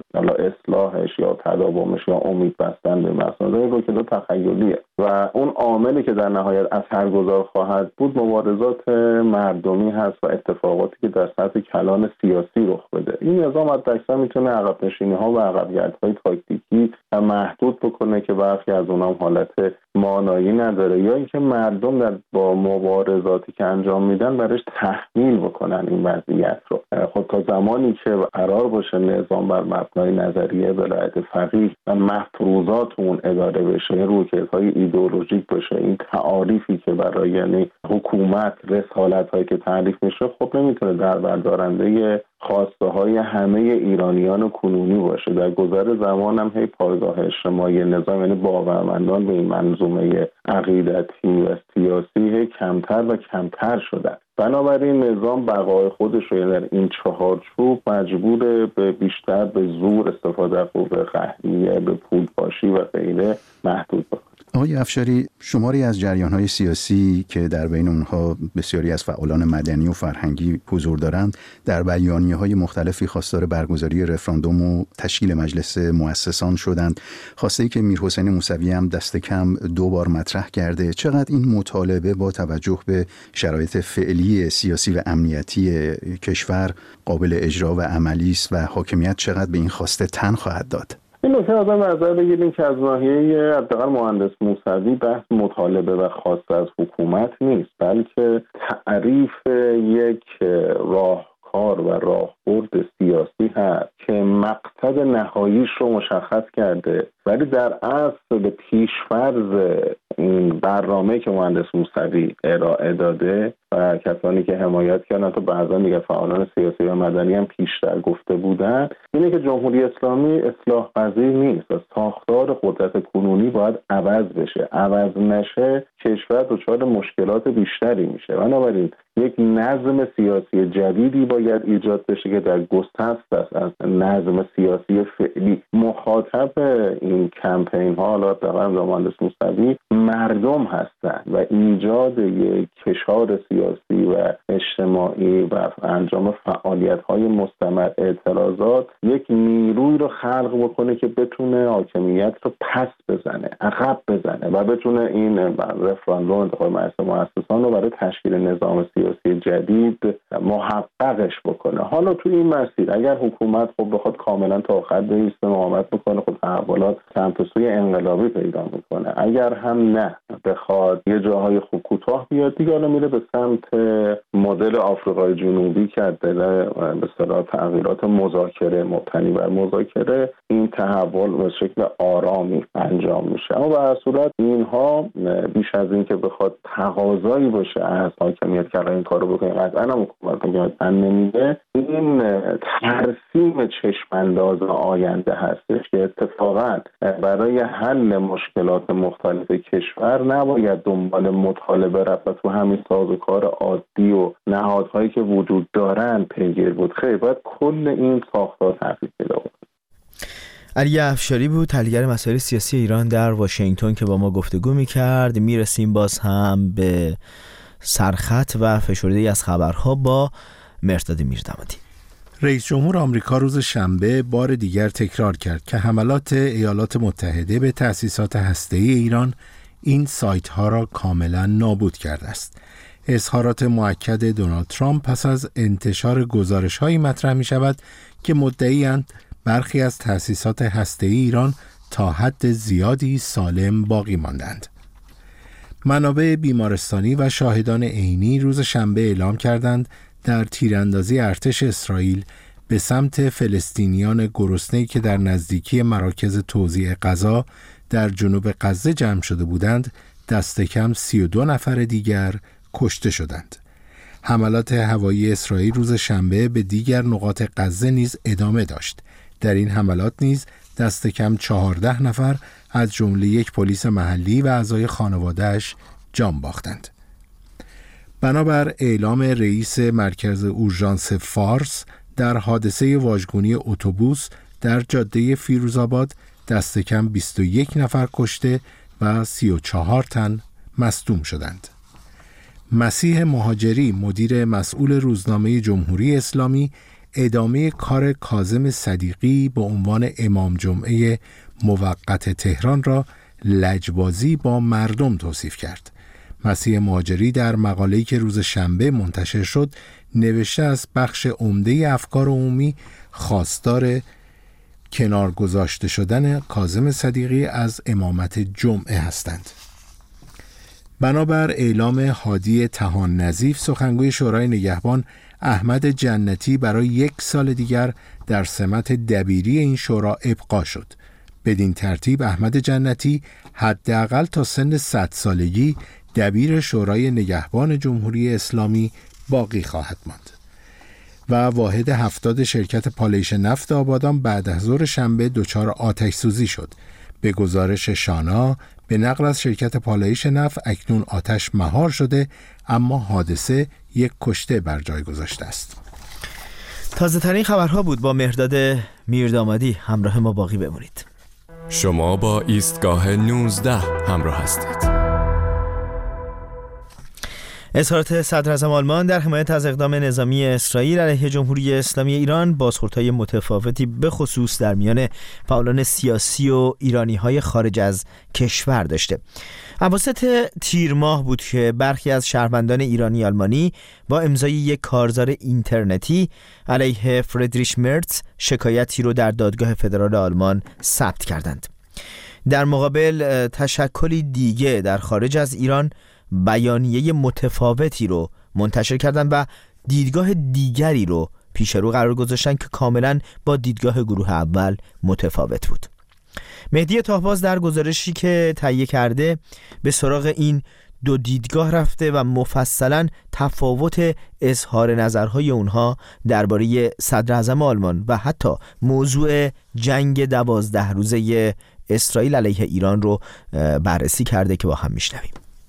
P: اصلاحش یا تداومش یا امید بستن به مسائل رو که دو تخیلیه و اون عاملی که در نهایت اثرگذار خواهد بود مبارزات مردمی هست و اتفاقاتی که در سطح کلان سیاسی رخ بده. این نظام حداکثر میتونه عقب نشینی ها و عقبگردهای تاکتیکی محدود بکنه که برخی از اونها حالت مانایی نداره، یا اینکه مردم با مبارزاتی که انجام میدن برایش تحمیل بکنن این وضعیت رو. خب تا زمانی که قرار باشه نظام بر مبنای نظریه ولایت فقیه و مفروضات اون اداره بشه، رویکردهای ایدئولوژیک باشه، این تعاریفی که برای یعنی حکومت، رسالت‌هایی که تعریف میشه، خب نمیتونه در بردارنده خواسته های همه ایرانیان کنونی باشه. در گذر زمان هم هی پایگاه اجتماعی نظام یعنی باورمندان به این منظومه عقیدتی و سیاسی هی کمتر و کمتر شدن. بنابراین نظام بقای خودش رو یعنی در این چهارچوب مجبور به بیشتر به زور، استفاده از قوه قهریه، به پولپاشی و غیره محدود بکنه.
Q: آقای افشاری، شماری از جریان‌های سیاسی که در بین اونها بسیاری از فعالان مدنی و فرهنگی حضور دارند، در بیانیه‌های مختلفی خواستار برگزاری رفراندوم و تشکیل مجلس مؤسسان شدند. خواسته‌ای که میرحسین موسوی هم دست کم 2 بار مطرح کرده. چقدر این مطالبه با توجه به شرایط فعلی سیاسی و امنیتی کشور قابل اجرا و عملی است و حاکمیت چقدر به این خواسته تن خواهد داد؟
P: این نکته آدم نظر بگیریم که از ناحیه حداقل مهندس موسوی بحث مطالبه و خواسته از حکومت نیست، بلکه تعریف یک راهکار و راهبرد سیاسی هست که مقصد نهاییش رو مشخص کرده، ولی در اصل به پیشفرض این برنامه که مهندس موسوی ارائه داده و کسانی که حمایت کردن تا بعضا دیگه فعالان سیاسی و مدنی هم پیشتر گفته بودن، اینه که جمهوری اسلامی اصلاح پذیر نیست و ساختار قدرت کنونی باید عوض بشه. عوض نشه کشور دچار مشکلات بیشتری میشه. بنابراین یک نظم سیاسی جدیدی باید ایجاد بشه که در گسست است از نظم سیاسی فعلی. مخاطب این کمپین ها حالا در مهندس موسوی مردم هستند و ایجاد یک کشار سیاسی و اجتماعی و انجام فعالیت های مستمر اعتراضات یک نیروی رو خلق بکنه که بتونه حاکمیت رو پس بزنه، عقب بزنه و بتونه این رفراندوم انتخاب مجلس مؤسسان رو برای تشکیل نظام سیاسی جدید محققش بکنه. حالا تو این مسیر اگر حکومت خب بخواد کاملا تا آخر بایسته مقاومت بکنه، خب تحولات سمت سوی انقلابی پیدا میکنه. اگر هم نه بخواد یه جاهای خوب کوتاه بیاد، دیگه حالا میره به سمت مدل آفریقای جنوبی که به اصطلاح تغییرات مذاکره مبتنی بر مذاکره این تحول به شکل آرامی انجام میشه. اما به هر صورت اینها بیش از این که بخواد تقاضایی باشه از حاکمیت که این کارو بکنه، قطعا هم حکومت نمیده. این ترسیم چشمانداز آینده هستش که اتفاقا برای حل مشکلات مختلف کشور نباید دنبال مطالبه رفت و تو همین سازوکار عادی و نهادهایی که وجود دارن پیگیر بود. خیلی باید کل این ساختار تغییر پیدا کنه.
B: علی افشاری بود، تحلیلگر مسائل سیاسی ایران در واشنگتن که با ما گفتگو می‌کرد. میرسیم باز هم به سرخط و فشرده‌ای از خبرها با مرداد میردامادی.
C: رئیس جمهور آمریکا روز شنبه بار دیگر تکرار کرد که حملات ایالات متحده به تأسیسات هسته‌ای ایران این سایت‌ها را کاملا نابود کرده است. اظهارات مؤکد دونالد ترامپ پس از انتشار گزارش‌هایی مطرح می‌شود که مدعی‌اند برخی از تأسیسات هسته‌ای ایران تا حد زیادی سالم باقی ماندند. منابع بیمارستانی و شاهدان عینی روز شنبه اعلام کردند در تیراندازی ارتش اسرائیل به سمت فلسطینیان گرسنه‌ای که در نزدیکی مراکز توزیع غذا در جنوب غزه جمع شده بودند، دست کم 32 نفر دیگر کشته شدند. حملات هوایی اسرائیل روز شنبه به دیگر نقاط غزه نیز ادامه داشت. در این حملات نیز دست کم 14 نفر از جمله یک پلیس محلی و اعضای خانواده‌اش جان باختند. بنابر اعلام رئیس مرکز اورژانس فارس، در حادثه واژگونی اتوبوس در جاده فیروزآباد دست کم 21 نفر کشته و 34 تن مصدوم شدند. مسیح مهاجری، مدیر مسئول روزنامه جمهوری اسلامی، ادامه کار کاظم صدیقی به عنوان امام جمعه موقت تهران را لجبازی با مردم توصیف کرد. مسیح مهاجری در مقاله‌ای که روز شنبه منتشر شد نوشته از بخش عمده افکار عمومی خواستار کنار گذاشته شدن کاظم صدیقی از امامت جمعه هستند. بنابر اعلام هادی طحان نظیف، سخنگوی شورای نگهبان، احمد جنتی برای 1 سال دیگر در سمت دبیری این شورا ابقا شد. بدین ترتیب احمد جنتی حداقل تا سن 100 سالگی دبیر شورای نگهبان جمهوری اسلامی باقی خواهد ماند. و واحد 70 شرکت پالایش نفت آبادان بعد از ظهر شنبه دچار آتش سوزی شد. به گزارش شانا، به نقل از شرکت پالایش نفت اکنون آتش مهار شده، اما حادثه یک کشته بر جای گذاشته است.
B: تازه ترین خبرها بود. با مرداد میردامادی همراه ما باقی بمونید.
A: شما با ایستگاه 19 همراه هستید.
B: اظهارات صدراعظم آلمان در حمایت از اقدام نظامی اسرائیل علیه جمهوری اسلامی ایران بازخوردهای متفاوتی به خصوص در میان فعالان سیاسی و ایرانی‌های خارج از کشور داشته. اواسط تیر ماه بود که برخی از شهروندان ایرانی آلمانی با امضای یک کارزار اینترنتی علیه فریدریش مرتز شکایتی رو در دادگاه فدرال آلمان ثبت کردند. در مقابل تشکلی دیگه در خارج از ایران بیانیه متفاوتی رو منتشر کردن و دیدگاه دیگری رو پیش رو قرار گذاشتن که کاملا با دیدگاه گروه اول متفاوت بود. مهدی طاهباز در گزارشی که تهیه کرده به سراغ این دو دیدگاه رفته و مفصلا تفاوت اظهار نظرهای اونها درباره صدراعظم آلمان و حتی موضوع جنگ 12 روزه اسرائیل علیه ایران رو بررسی کرده که با هم میشنویم.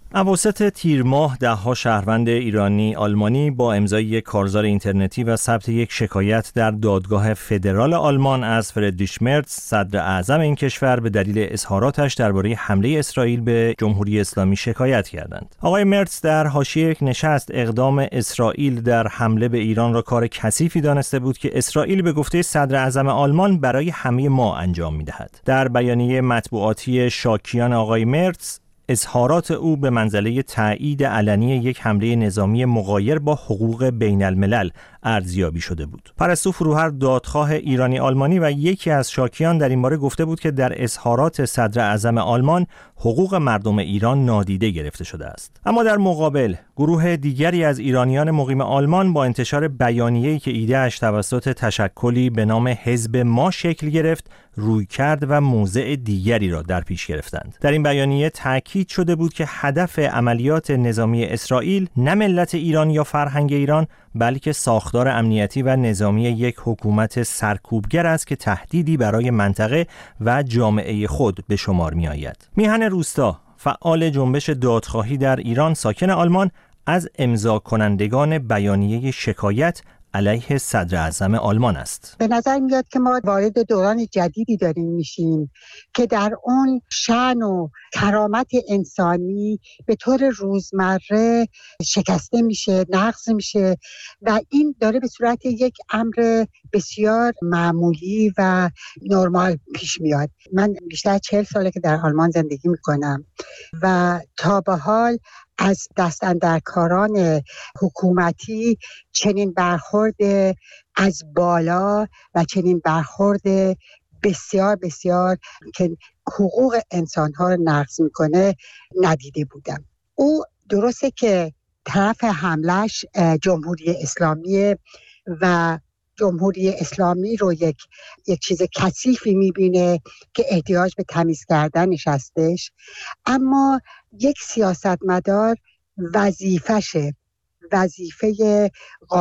R: اواسط تیر ماه ده‌ها شهروند ایرانی آلمانی با امضای یک کارزار اینترنتی و ثبت یک شکایت در دادگاه فدرال آلمان از فریدریش مرتز صدر اعظم این کشور به دلیل اظهاراتش درباره حمله اسرائیل به جمهوری اسلامی شکایت کردند. آقای مرتز در حاشیه یک نشست اقدام اسرائیل در حمله به ایران را کار کثیفی دانسته بود که اسرائیل به گفته صدر اعظم آلمان برای همه ما انجام می‌دهد. در بیانیه مطبوعاتی شاکیان آقای مرتز اظهارات او به منزله تایید علنی یک حمله نظامی مغایر با حقوق بین الملل ارزیابی شده بود. پرستو فروهر دادخواه ایرانی آلمانی و یکی از شاکیان در این باره گفته بود که در اظهارات صدر اعظم آلمان حقوق مردم ایران نادیده گرفته شده است. اما در مقابل گروه دیگری از ایرانیان مقیم آلمان با انتشار بیانیه‌ای که ایده‌اش توسط تشکلی به نام حزب ما شکل گرفت، رویکرد و موضع دیگری را در پیش گرفتند. در این بیانیه تاکید شده بود که هدف عملیات نظامی اسرائیل نه ملت ایران یا فرهنگ ایران، بلکه ساختار امنیتی و نظامی یک حکومت سرکوبگر است که تهدیدی برای منطقه و جامعه خود به شمار می آید. میهن روستا، فعال جنبش دادخواهی در ایران ساکن آلمان، از امضا کنندگان بیانیه شکایت علیه صدر اعظم آلمان است.
S: به نظر میاد که ما وارد دوران جدیدی داریم میشیم که در اون شأن و کرامت انسانی به طور روزمره شکسته میشه، نقض میشه و این داره به صورت یک امر بسیار معمولی و نرمال پیش میاد. من بیشتر 40 ساله که در آلمان زندگی میکنم و تا به حال از دستاندرکاران حکومتی چنین برخورد از بالا و چنین برخورد بسیار بسیار که حقوق انسان‌ها رو نقض میکنه ندیده بودم. او درسته که طرف حملش جمهوری اسلامی و جمهوری اسلامی رو یک چیز کثیفی میبینه که احتیاج به تمیز کردنش هستش، اما یک سیاستمدار وظیفه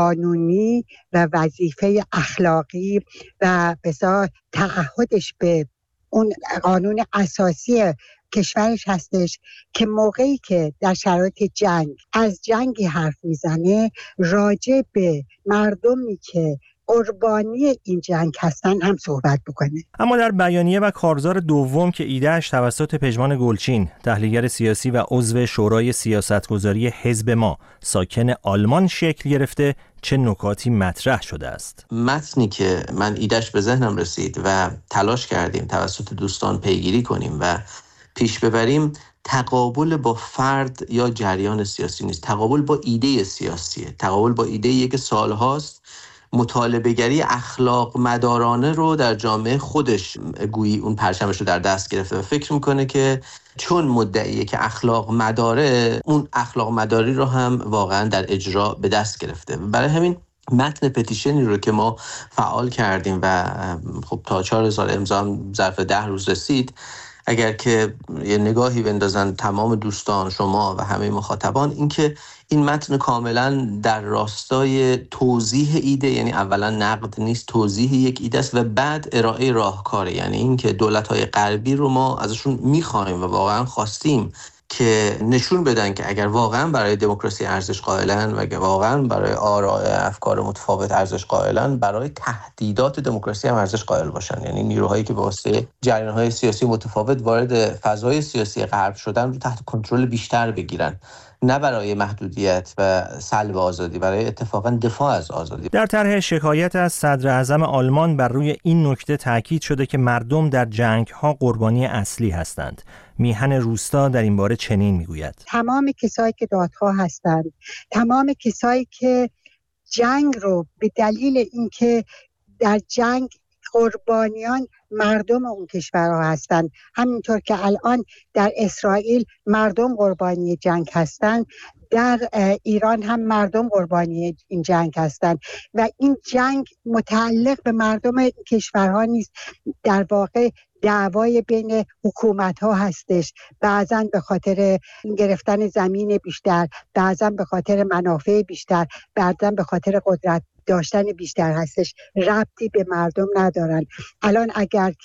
S: قانونی و وظیفه اخلاقی و بسیار تعهدش به اون قانون اساسی کشورش هستش که موقعی که در شرایط جنگ از جنگی حرف میزنه راجع به مردمی که قربانی این جنگ هستن هم صحبت بکنه.
R: اما در بیانیه و کارزار دوم که ایده‌اش توسط پژمان گلچین، تحلیلگر سیاسی و عضو شورای سیاستگذاری حزب ما ساکن آلمان شکل گرفته، چه نکاتی مطرح شده است؟
T: متنی که من ایده‌اش به ذهنم رسید و تلاش کردیم توسط دوستان پیگیری کنیم و پیش ببریم، تقابل با فرد یا جریان سیاسی نیست، تقابل با ایده سیاسیه، تقابل با ایده‌ای که سالهاست مطالبه‌گری اخلاق مدارانه رو در جامعه خودش گویی اون پرچمش رو در دست گرفته و فکر میکنه که چون مدعیه که اخلاق مداره، اون اخلاق مداری رو هم واقعا در اجرا به دست گرفته. برای همین متن پتیشنی رو که ما فعال کردیم و خب تا 4000 امضا هم ظرف 10 روز رسید، اگر که یه نگاهی بندازن تمام دوستان، شما و همه مخاطبان، این که این متن کاملا در راستای توضیح ایده، یعنی اولا نقد نیست، توضیح یک ایده است و بعد ارائه راهکاره. یعنی این که دولت‌های غربی رو ما ازشون می‌خوایم و واقعا خواستیم که نشون بدن که اگر واقعا برای دموکراسی ارزش قائلن و اگر واقعا برای آراء افکار متفاوت ارزش قائلن، برای تهدیدات دموکراسی هم ارزش قائل باشن. یعنی نیروهایی که به واسطه جریان‌های سیاسی متفاوت وارد فضای سیاسی غرب شدن رو تحت کنترل بیشتر بگیرن، نه برای محدودیت و سلب آزادی، برای اتفاقا دفاع از آزادی.
R: در طرح شکایت از صدر اعظم آلمان بر روی این نکته تاکید شده که مردم در جنگ‌ها قربانی اصلی هستند. میهن روستا در این باره چنین میگوید:
S: تمام کسایی که دادخواه هستند، تمام کسایی که جنگ رو به دلیل اینکه در جنگ قربانیان مردم اون کشورها هستند، همینطور که الان در اسرائیل مردم قربانی جنگ هستند، در ایران هم مردم قربانی این جنگ هستند و این جنگ متعلق به مردم کشورها نیست، در واقع دعوای بین حکومت‌ها هستش، بعضاً به خاطر گرفتن زمین بیشتر، بعضاً به خاطر منافع بیشتر، بعضاً به خاطر قدرت داشتن بیشتر هستش، ربطی به مردم ندارن. الان اگر که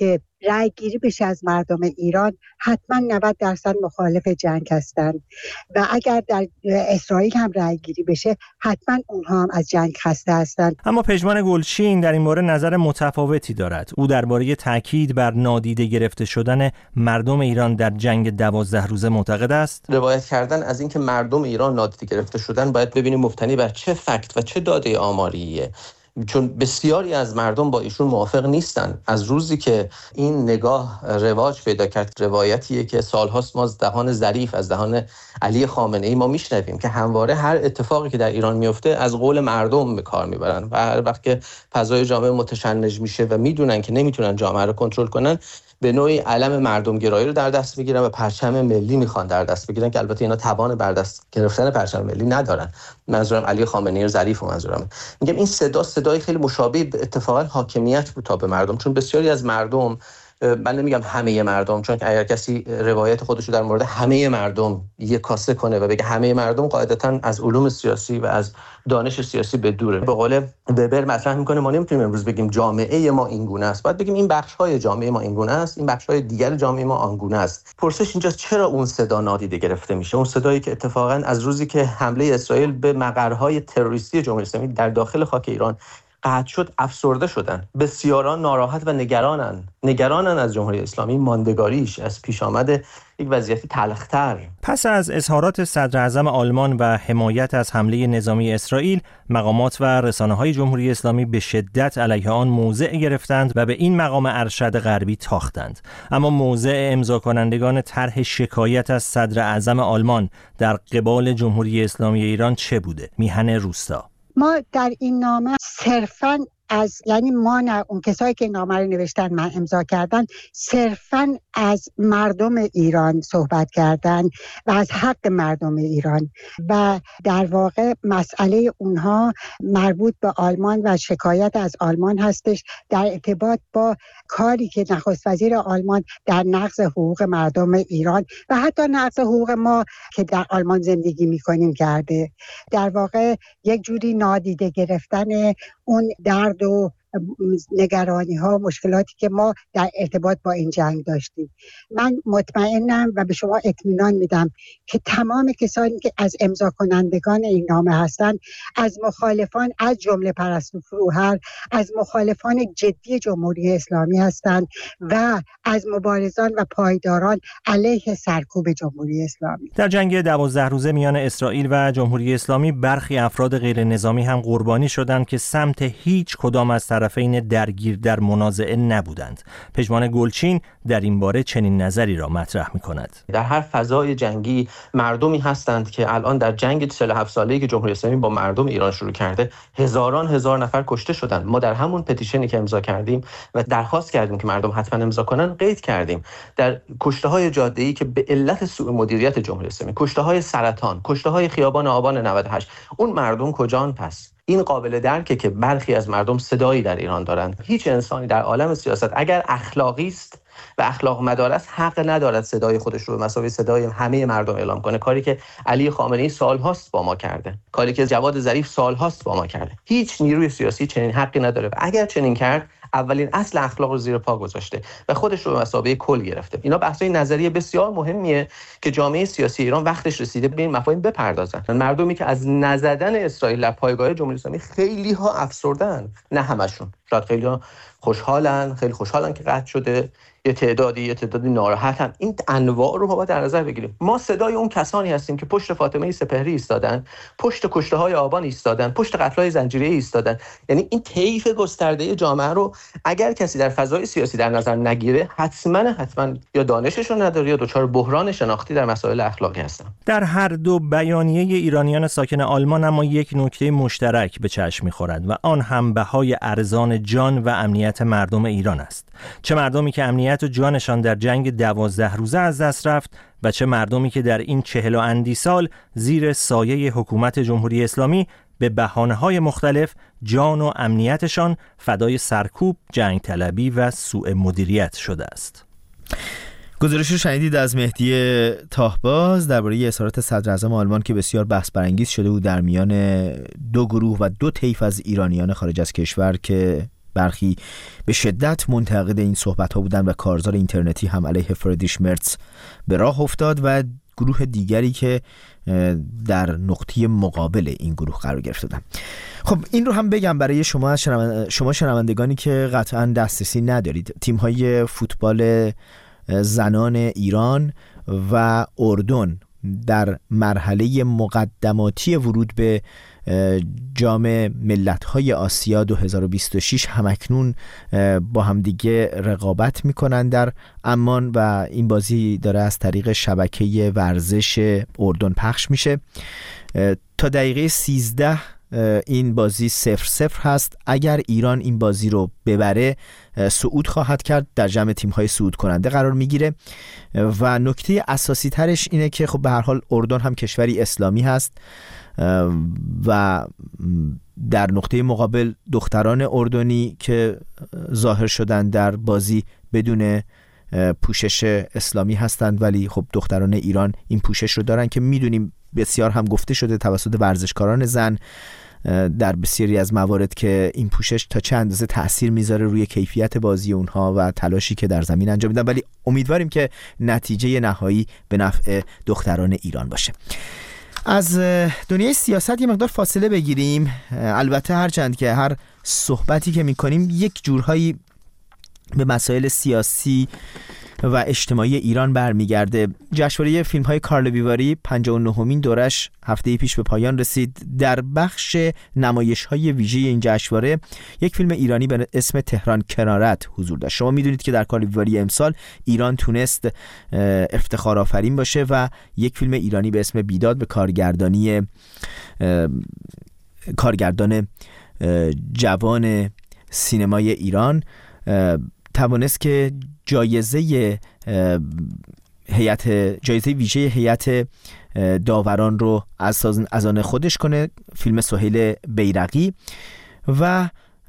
S: رأی گیری بشه از مردم ایران، حتما 90% مخالف جنگ هستند و اگر در اسرائیل هم رأی گیری بشه حتما اونها هم از جنگ خسته هستند.
R: اما پژمان گلچین در این مورد نظر متفاوتی دارد. او درباره تاکید بر نادیده گرفته شدن مردم ایران در جنگ 12 روزه معتقد است.
T: روایت کردن از اینکه مردم ایران نادیده گرفته شدن باید ببینیم مبتنی بر چه فکت و چه داده آماریه، چون بسیاری از مردم با ایشون موافق نیستن. از روزی که این نگاه رواج پیدا کرد، روایتیه که سالهاست ما از دهان ظریف، از دهان علی خامنه‌ای ما میشنویم که همواره هر اتفاقی که در ایران میفته از قول مردم به کار میبرن و هر وقت که فضای جامعه متشنج میشه و میدونن که نمیتونن جامعه رو کنترل کنن، به نوعی علم مردم گرایی رو در دست میگیرن و پرچم ملی میخوان در دست بگیرن که البته اینا توان بر دست گرفتن پرچم ملی ندارن. منظورم علی خامنه‌ای ظریف و منظورم میگم این صدای خیلی مشابه به اتفاقا حاکمیت بود تا به مردم، چون بسیاری از مردم، من نمیگم همه مردم، چون اگر کسی روایت خودش رو در مورد همه مردم یک کاسه کنه و بگه همه مردم، قاعدتاً از علوم سیاسی و از دانش سیاسی به دوره. به قول وبر مطرح میکنه ما نمیتونیم امروز بگیم جامعه ما این گونه است، باید بگیم این بخش‌های جامعه ما این گونه است، این بخش‌های دیگر جامعه ما آن گونه است. پرسش اینجاست چرا اون صدا نادیده گرفته میشه؟ اون صدایی که اتفاقاً از روزی که حمله اسرائیل به مقرهای تروریستی جمهوری اسلامی در داخل خاک ایران قطع شد افسرده شدن. بسیاران ناراحت و نگرانن از جمهوری اسلامی، ماندگاریش، از پیش آمد یک وضعیتی تلخ‌تر.
R: پس از اظهارات صدر اعظم آلمان و حمایت از حمله نظامی اسرائیل، مقامات و رسانه‌های جمهوری اسلامی به شدت علیه آن موضع گرفتند و به این مقام ارشد غربی تاختند. اما موضع امضا کنندگان طرح شکایت از صدر اعظم آلمان در قبال جمهوری اسلامی ایران چه بوده؟ میهن روستا:
S: ما در این نامه صرفاً یعنی ما نه، اون کسایی که نامه رو نوشتن من امضا کردن، صرفاً از مردم ایران صحبت کردن و از حق مردم ایران و در واقع مسئله اونها مربوط به آلمان و شکایت از آلمان هستش در ارتباط با کاری که نخست وزیر آلمان در نقض حقوق مردم ایران و حتی نقض حقوق ما که در آلمان زندگی میکنیم کرده. در واقع یک جوری نادیده گرفتن اون درد و نگرانی ها و مشکلاتی که ما در ارتباط با این جنگ داشتیم. من مطمئنم و به شما اطمینان میدم که تمام کسانی که از امضا کنندگان این نامه هستند، از مخالفان، از جمله پرستو فروهر، از مخالفان جدی جمهوری اسلامی هستند و از مبارزان و پایداران علیه سرکوب جمهوری اسلامی.
R: در جنگ 12 روزه میان اسرائیل و جمهوری اسلامی برخی افراد غیر نظامی هم قربانی شدند که سمت هیچ کدام از طرفین درگیر در منازعه نبودند. پژمان گلچین در این باره چنین نظری را مطرح می‌کند.
T: در هر فضای جنگی مردمی هستند که الان در جنگ 47 ساله‌ای که جمهوری اسلامی با مردم ایران شروع کرده هزار نفر کشته شدند. ما در همون پتیشنی که امضا کردیم و درخواست کردیم که مردم حتما امضا کنن قید کردیم در کشته‌های جاده‌ای که به علت سوء مدیریت جمهوری اسلامی، کشته‌های سرطان، کشته‌های خیابان آبان 98، اون مردم کجان پس؟ این قابل درکه که برخی از مردم صدایی در ایران دارند. هیچ انسانی در عالم سیاست اگر اخلاقی است و اخلاق مدار است حق ندارد صدای خودش رو به مثابه صدای همه مردم اعلام کنه، کاری که علی خامنه‌ای سالهاست با ما کرده، کاری که جواد ظریف سالهاست با ما کرده. هیچ نیروی سیاسی چنین حقی نداره و اگر چنین کرد اولین اصل اخلاق رو زیر پا گذاشته و خودش رو به مثابه کل گرفته. اینا بحث‌های نظریه بسیار مهمیه که جامعه سیاسی ایران وقتش رسیده به این مفاهیم بپردازن. مردمی که از نزدن اسرائیل در پایگاه جمهوری اسلامی خیلی ها افسردن، نه همشون، شاید خیلی ها خوشحالن که قطع شده، یه تعدادی ناراحتن. این انواع رو باید در نظر بگیریم. ما صدای اون کسانی هستیم که پشت فاطمه سپهری ایستادن، پشت کشته‌های آبان ایستادن، پشت قتل‌های زنجیره‌ای ایستادن. یعنی این طیف گسترده جامعه رو اگر کسی در فضای سیاسی در نظر نگیره حتما یا دانشش رو نداره یا دچار بحران شناختی در مسائل اخلاقی هستن.
R: در هر دو بیانیه ایرانیان ساکن آلمان اما یک نکته مشترک به چشم می‌خورد و آن هم بهای ارزان جان و امنیت مردم ایران است. چه مردمی که امنیت و جانشان در جنگ 12 روزه از دست رفت و چه مردمی که در این 40 و اندی سال زیر سایه حکومت جمهوری اسلامی به بهانه‌های مختلف جان و امنیتشان فدای سرکوب، جنگ طلبی و سوء مدیریت شده است.
B: گزارش رو شنیدید از مهدی تاهباز درباره اظهارات صدر اعظم آلمان که بسیار بحث برانگیز شده بود در میان دو گروه و دو طیف از ایرانیان خارج از کشور که برخی به شدت منتقد این صحبت‌ها بودند و کارزار اینترنتی هم علیه فردی شمرتز به راه افتاد و گروه دیگری که در نقطه مقابل این گروه قرار گرفتن. خب این رو هم بگم برای شما شنوندگانی که قطعا دسترسی ندارید، تیم‌های فوتبال زنان ایران و اردن در مرحله مقدماتی ورود به جام ملت‌های آسیا 2026 همکنون با همدیگه رقابت میکنن در عمان و این بازی داره از طریق شبکه ورزش اردن پخش میشه. تا دقیقه 13 این بازی 0-0 هست. اگر ایران این بازی رو ببره صعود خواهد کرد، در جمع تیم‌های صعود کننده قرار میگیره و نکته اساسی ترش اینه که خب به هر حال اردن هم کشوری اسلامی هست و در نقطه مقابل دختران اردنی که ظاهر شدن در بازی بدون پوشش اسلامی هستند، ولی خب دختران ایران این پوشش رو دارن که میدونیم بسیار هم گفته شده توسط ورزشکاران زن در بسیاری از موارد که این پوشش تا چه اندازه تأثیر میذاره روی کیفیت بازی اونها و تلاشی که در زمین انجام میدن، ولی امیدواریم که نتیجه نهایی به نفع دختران ایران باشه. از دنیای سیاست یه مقدار فاصله بگیریم. البته هرچند که هر صحبتی که میکنیم یک جورهایی به مسائل سیاسی و اجتماعی ایران برمیگرده. جشنواره فیلم‌های کارل ویواری 59مین دورش هفته پیش به پایان رسید. در بخش نمایش‌های ویژه این جشنواره یک فیلم ایرانی به اسم تهران کنارت حضور داشت. شما میدونید که در کارل ویواری امسال ایران تونست افتخار آفرین باشه و یک فیلم ایرانی به اسم بیداد به کارگردان جوان سینمای ایران توانست که جایزه ویژه هیئت داوران رو از آن خودش کنه، فیلم سهیل بیرقی. و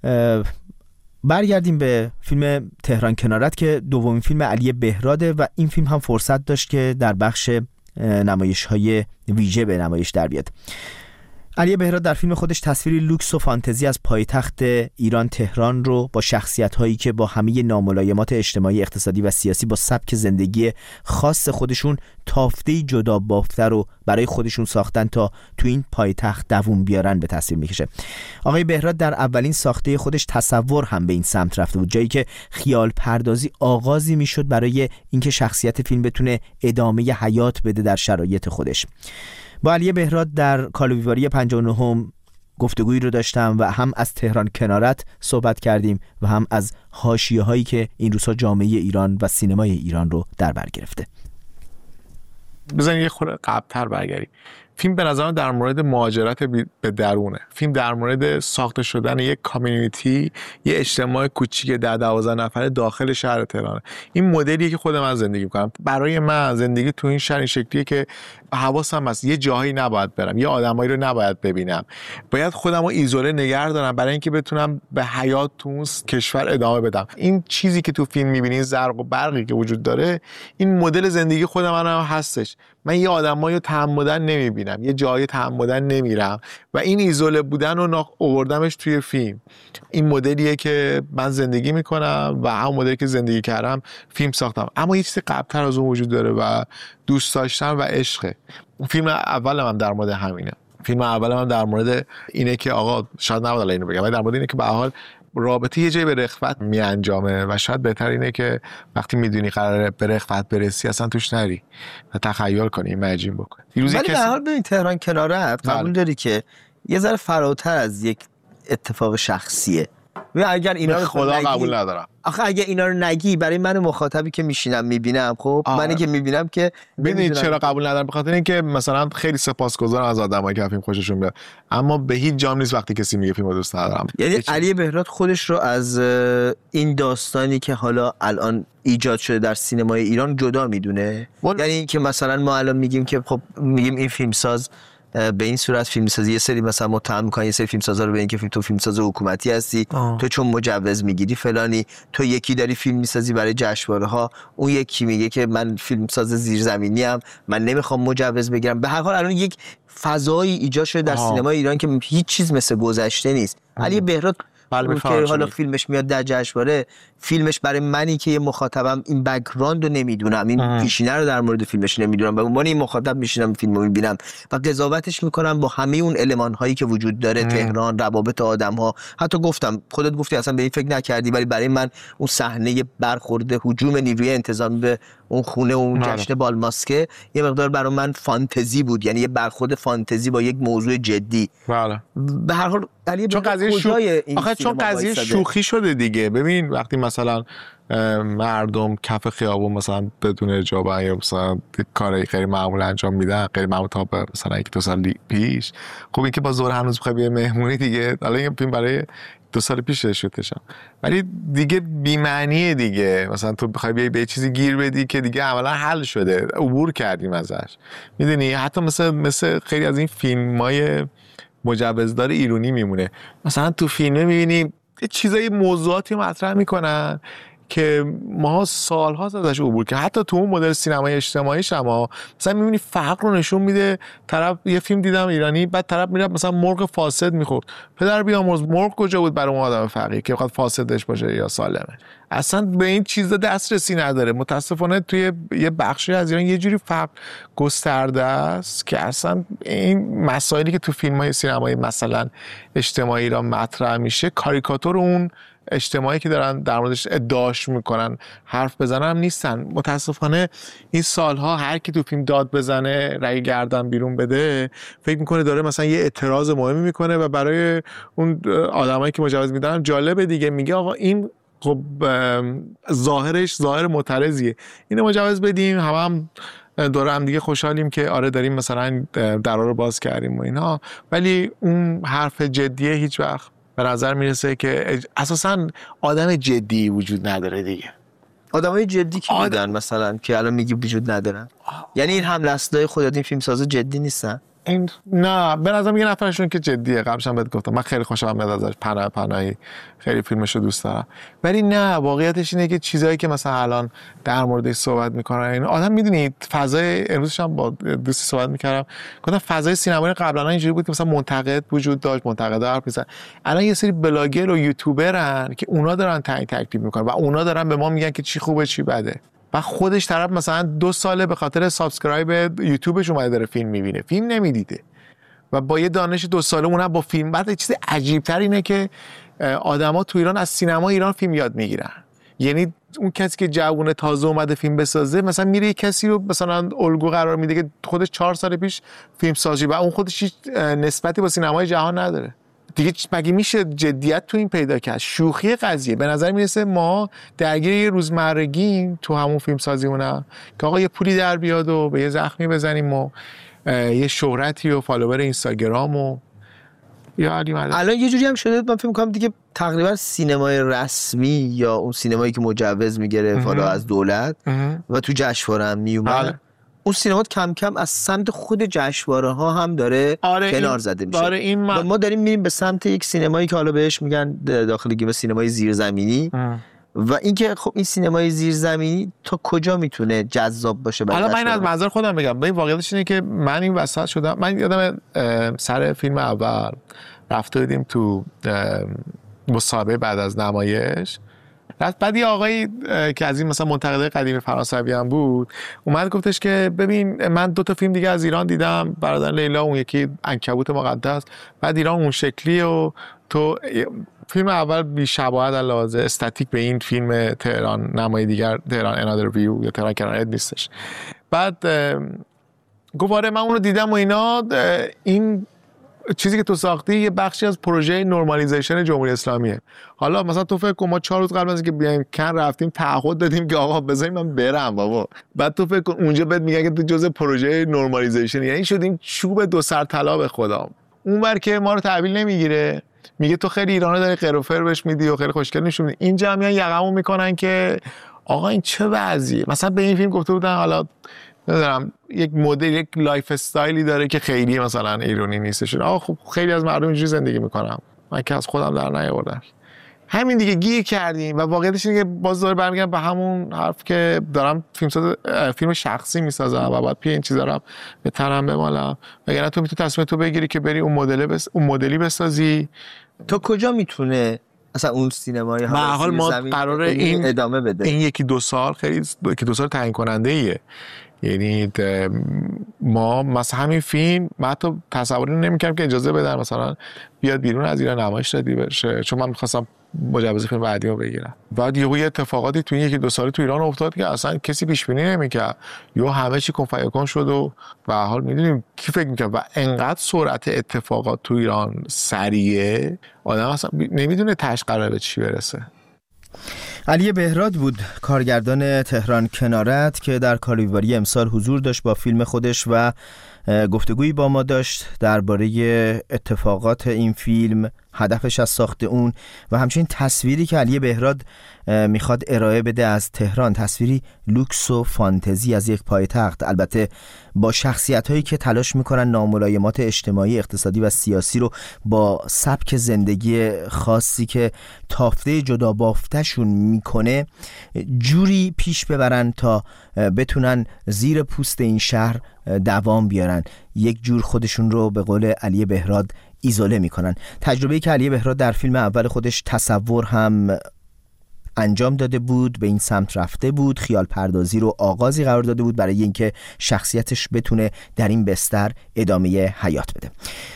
B: برگردیم به فیلم تهران کنارت که دومین فیلم علی بهراده و این فیلم هم فرصت داشت که در بخش نمایش‌های ویژه به نمایش در بیاد. علی بهراد در فیلم خودش تصویری لوکس و فانتزی از پایتخت ایران تهران رو با شخصیت‌هایی که با همه ناملایمات اجتماعی، اقتصادی و سیاسی با سبک زندگی خاص خودشون تافته‌ای جدا بافته رو برای خودشون ساختن تا تو این پایتخت دووم بیارن به تصویر میکشه. آقای بهراد در اولین ساخته خودش تصور هم به این سمت رفته بود، جایی که خیال پردازی آغازی میشد برای اینکه شخصیت فیلم بتونه ادامه حیات بده در شرایط خودش. با علی بهراد در کارل ویواری 59 گفتگویی رو داشتم و هم از تهران کنارت صحبت کردیم و هم از حاشیه‌هایی که این روزها جامعه ایران و سینمای ایران رو در بر گرفته.
U: بزنید یه خورده قبل‌تر برگردیم. فیلم به نظرم در مورد مهاجرت به درونه. فیلم در مورد ساخته شدن یک کامیونیتی، یه اجتماع کوچیک 10-12 نفره داخل شهر تهرانه. این مدلیه که خودم من زندگی می‌کنم. برای من زندگی تو این شهر این شکلیه که حواسم هست یه جاهایی نباید برم، یه آدمایی رو نباید ببینم. باید خودم رو ایزوله نگه دارم برای اینکه بتونم به حیات تو اون کشور ادامه بدم. این چیزی که تو فیلم می‌بینین، زرق و برقی که وجود داره، این مدل زندگی خود من هم هستش. من یه آدمایی رو تعمدن نمی‌بینم، یه جایی تعمدن نمیرم و این ایزوله بودن رو آوردمش توی فیلم. این مدلیه که من زندگی میکنم و همون مدلی که زندگی کردم فیلم ساختم. اما یه چیز قبل‌تر از اون وجود داره و دوست داشتن و عشقه. فیلم اولم هم در مورد همینه. فیلم اولم هم در مورد اینه که آقا شاید نباید اینو بگم، ولی در مورد اینه که به هر حال رابطه یه جایی به رغبت میانجامه و شاید بهتر اینه که وقتی میدونی قراره به رغبت برسی اصلا توش نری و تخیل کنی، ایمیجین بکنی.
B: ولی به هر حال ببین تهران کنارت قبول داری که یه ذره فراتر از یک اتفاق شخصیه. اگر اینا رو
U: خدا قبول ندارم.
B: آخه اگه اینا رو نگی برای من مخاطبی که میشینم میبینم، خب منی که میبینم که
U: ببینید چرا قبول ندارم، به خاطر اینکه مثلا خیلی سپاسگزارم از آدمایی که فیلم خوششون میاد، اما به هیچ جام نیست وقتی کسی میگه فیلمو دوست ندارم.
B: یعنی علی بهراد خودش رو از این داستانی که حالا الان ایجاد شده در سینمای ایران جدا میدونه. یعنی که مثلا ما الان میگیم که خب میگیم این فیلمساز به این صورت فیلمسازی، یه سری مثلا متهم می‌کنن یه سری فیلمسازا رو به اینکه تو فیلمساز حکومتی هستی، تو چون مجوز میگیری فلانی، تو یکی داری فیلم میسازی برای جشنواره‌ها، اون یکی میگه که من فیلمساز زیرزمینی ام، من نمیخوام مجوز بگیرم. به هر حال الان یک فضایی ایجاد شده در سینما ایران که هیچ چیز مثل گذشته نیست. علی بهراد
U: بله
B: که حالا فیلمش میاد در جشنواره، فیلمش برای منی که یه مخاطبم این بک‌گراند رو نمیدونم، این پیشینه رو در مورد فیلمش نمیدونم، به عنوان این مخاطب میشینم فیلمو میبینم و قضاوتش میکنم با همه اون المان هایی که وجود داره، تهران، روابط آدم ها. حتی گفتم، خودت گفتی اصلا به این فکر نکردی، ولی برای من اون صحنه برخورد هجوم نیروی انتظامی به اون خونه و اون جشن بالماسکه یه مقدار برای من فانتزی بود، یعنی یه برخورد فانتزی با یک موضوع جدی.
U: بله.
B: به هر حال
U: چون قضیه شوخی شده دیگه. ببین وقتی مثلا مردم کف خیابون مثلا بدون اجابه یا مثلا کاری غیر معمول انجام میدن، غیر معمول تا مثلا 1-2 سال پیش، خب این که با زور هنوز بخوای بیای مهمونی دیگه، حالا این فیلم برای 2 سال پیش شوتشم، ولی دیگه بی‌معنیه دیگه. مثلا تو بخوای بیای به چیزی گیر بدی که دیگه عملا حل شده، عبور کردیم ازش، میدونی. حتی مثل خیلی از این فیلم‌های مجوزدار ایرانی میمونه، مثلا تو فیلم میبینی چیزای موضوعاتی مطرح میکنن که ما سال‌هاست ازش عبور کردیم. حتی تو اون مدل سینمای اجتماعیش هم مثلا می‌بینی فقر رو نشون میده. طرف یه فیلم دیدم ایرانی، بعد طرف میره مثلا مرغ فاسد میخورد، پدر بیامرز مرغ کجا بود برای اون آدم فقیر که بخواد فاسدش باشه یا سالمه؟ اصلا به این چیزا دسترسی نداره. متاسفانه توی یه بخشی از ایران یه جوری فقر گسترده است که اصلا این مسائلی که تو فیلم‌های سینمایی مثلا اجتماعی ایران مطرح میشه، کاریکاتور اون اجتماعی که دارن در موردش ادعاش میکنن حرف بزنن هم نیستن. متاسفانه این سالها هر کی تو فیلم داد بزنه، رأی گردن بیرون بده، فکر میکنه داره مثلا یه اعتراض مهمی میکنه و برای اون آدمایی که مجوز میدن جالبه دیگه. میگه آقا این خب ظاهرش ظاهر معترضیه، اینو مجوز بدیم، هم دوره هم دیگه خوشحالیم که آره داریم مثلا درا رو باز کردیم و اینا، ولی اون حرف جدیه هیچ وقت به نظر میرسه که اساساً آدم جدی وجود نداره دیگه.
B: آدمای جدی که بودن مثلا که الان میگی وجود ندارن، یعنی این حمله اصلای خودت این فیلمساز جدی نیستن؟
U: این نه، به نظر میگه نفرشون که جدیه. قبلش هم بهت گفتم من خیلی خوشم میاد ازش، پناهی خیلی فیلمشو دوست دارم، ولی نه، واقعیتش اینه که چیزایی که مثلا الان در موردش صحبت میکنن این آدم، میدونید فضای امروزش هم با دوستی صحبت میکردم، گفتم فضای سینمایی قبلا اینجوری بود که مثلا منتقد وجود داشت، منتقدا حرف میزنن. الان یه سری بلاگر و یوتیوبرن که اونا دارن تعیین تکلیف میکنن و اونا دارن به ما میگن که چی خوبه چی بده. و خودش طرف مثلا 2 ساله به خاطر سابسکرایب یوتیوبش اومده داره فیلم میبینه، فیلم نمیدیده و با یه دانش 2 ساله اونم با فیلم. بعد چیز عجیب تر اینه که آدما تو ایران از سینما ایران فیلم یاد میگیرن. یعنی اون کسی که جوونه تازه اومده فیلم بسازه، مثلا میره یه کسی رو مثلا الگو قرار میده که خودش 4 سال پیش فیلم سازی و اون خودش هیچ نسبتی با سینمای جهان نداره دیگه. مگه میشه جدیت تو این پیدا کرد؟ شوخی قضیه. به نظر میرسه ما درگیر یه روزمرگیم تو همون فیلم سازیمونه که آقا یه پولی در بیاد و به یه زخمی بزنیم و یه شهرتی و فالوور اینستاگرام و
B: الان یه جوری هم شده من فکر می‌کنم دیگه تقریبا سینمای رسمی یا اون سینمایی که مجوز میگیره حالا از دولت و تو جشنواره هم میومد، اون سینما کم کم از سمت خود جشنواره ها هم داره کنار زده میشه. ما داریم میریم به سمت یک سینمایی که حالا بهش میگن داخل گیم سینمای زیرزمینی و اینکه خب این سینمای زیرزمینی تا کجا میتونه جذاب باشه.
U: حالا من از منظر خودم بگم، ببین واقعیتش اینه که من این وسط شدم. من یادم سر فیلم اول رفته بودیم تو مسابقه بعد از نمایش، بعد یه آقایی که از این مثلا منتقدای قدیم فرانسوی هم بود اومد گفتش که ببین من 2 تا فیلم دیگه از ایران دیدم، برادر لیلا، اون یکی عنکبوت مقدس، بعد ایران اون شکلی و تو فیلم اول بی‌شباهت علاوه استاتیک به این فیلم تهران نمای دیگر، تهران انادر ویو یا تهران کنار نیستش. بعد گفت آره من اون رو دیدم و اینا، این چیزی که تو ساختی یه بخشی از پروژه نورمالیزیشن جمهوری اسلامیه. حالا مثلا تو فکر کن ما 4 روز قبل از اینکه بیایم کن رفتیم تعهد دادیم که آقا بذاریم من برم بابا، بعد تو فکر کن اونجا بهت میگن که تو جزء پروژه نورمالیزیشن، یعنی شدیم چوب 2 سر طلا به خدا. اونور که ما رو تحویل نمیگیره، میگه تو خیلی ایرانو داری قروفر بهش میدی و خیلی خوشگل نشون میدی. این جمعیت یقمو میکنن که آقا این چه وضعیه. مثلا به این فیلم گفته بودن حالا نمیدونم یک مدل، یک لایف استایلی داره که خیلی مثلا ایرانی نیستش. آقا خب خیلی از مردم اینجوری زندگی میکنن، من که از خودم در نیاوردم. همین دیگه گیر کردیم و واقعیتش اینه که باز دوباره برمیگردم به همون حرف که دارم فیلم شخصی میسازم و باید پی این چیزا رو به تنم بمالم، وگرنه تو میتونی تصمیم تو بگیری که بری اون مدلی بسازی.
B: تا کجا میتونه اصلا اون سینمای
U: به حال ما قراره این
B: ادامه بده.
U: این یکی دو سال خیلی یکی دو سال تعیین کننده ایه. یعنی ما مثلا همین فیلم من حتی تصور نمی‌کردم که اجازه بدن مثلا بیاد بیرون از ایران نمایش دادی بشه، چون من می‌خواستم مجوز فیلم بعدی رو بگیرم. بعد یه اتفاقاتی تو این یکی دو سال تو ایران افتاد که اصلا کسی پیش بینی نمی‌کرد. همه چی کن فیکن شد و به هر حال می‌دونیم کی فکر می‌کرد و انقدر سرعت اتفاقات تو ایران سریعه آدم اصلا نمی‌دونه تاش قراره به چی برسه.
B: علی بهراد بود کارگردان تهران کنارت که در کالیواری امسال حضور داشت با فیلم خودش و گفتگویی با ما داشت درباره اتفاقات این فیلم، هدفش از ساخت اون و همچنین تصویری که علی بهراد میخواد ارائه بده از تهران، تصویری لوکس و فانتزی از یک پایتخت، البته با شخصیت‌هایی که تلاش میکنن ناملایمات اجتماعی، اقتصادی و سیاسی رو با سبک زندگی خاصی که تافته جدا بافتشون میکنه جوری پیش ببرن تا بتونن زیر پوست این شهر دوام بیارن، یک جور خودشون رو به قول علی بهراد ایزوله میکنن. تجربه‌ای که علی بهراد در فیلم اول خودش تصور هم انجام داده بود، به این سمت رفته بود، خیال پردازی رو آغازی قرار داده بود برای اینکه شخصیتش بتونه در این بستر ادامه حیات بده.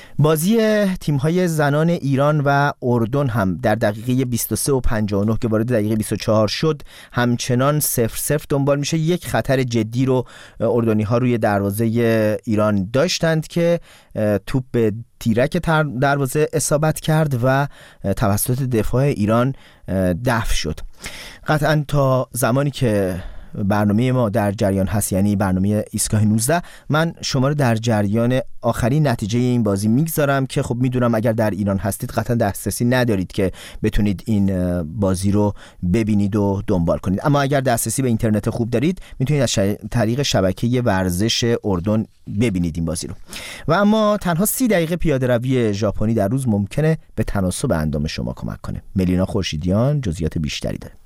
B: بازی تیم‌های زنان ایران و اردن هم در دقیقه 23 و 59 که وارد دقیقه 24 شد همچنان 0-0 دنبال میشه. یک خطر جدی رو اردنی‌ها روی دروازه ایران داشتند که توپ به تیرک دروازه اصابت کرد و توسط دفاع ایران دفع شد. قطعاً تا زمانی که برنامه ما در جریان هست، یعنی برنامه ایستگاه 19، من شما رو در جریان آخرین نتیجه این بازی میگذارم که خب میدونم اگر در ایران هستید قطعا دسترسی ندارید که بتونید این بازی رو ببینید و دنبال کنید، اما اگر دسترسی به اینترنت خوب دارید میتونید از طریق شبکه ورزش اردن ببینید این بازی رو. و اما تنها 30 دقیقه پیاده روی ژاپنی در روز ممکنه به تناسب اندام شما کمک کنه. ملینا خورشیدیان جزئیات بیشتری داره.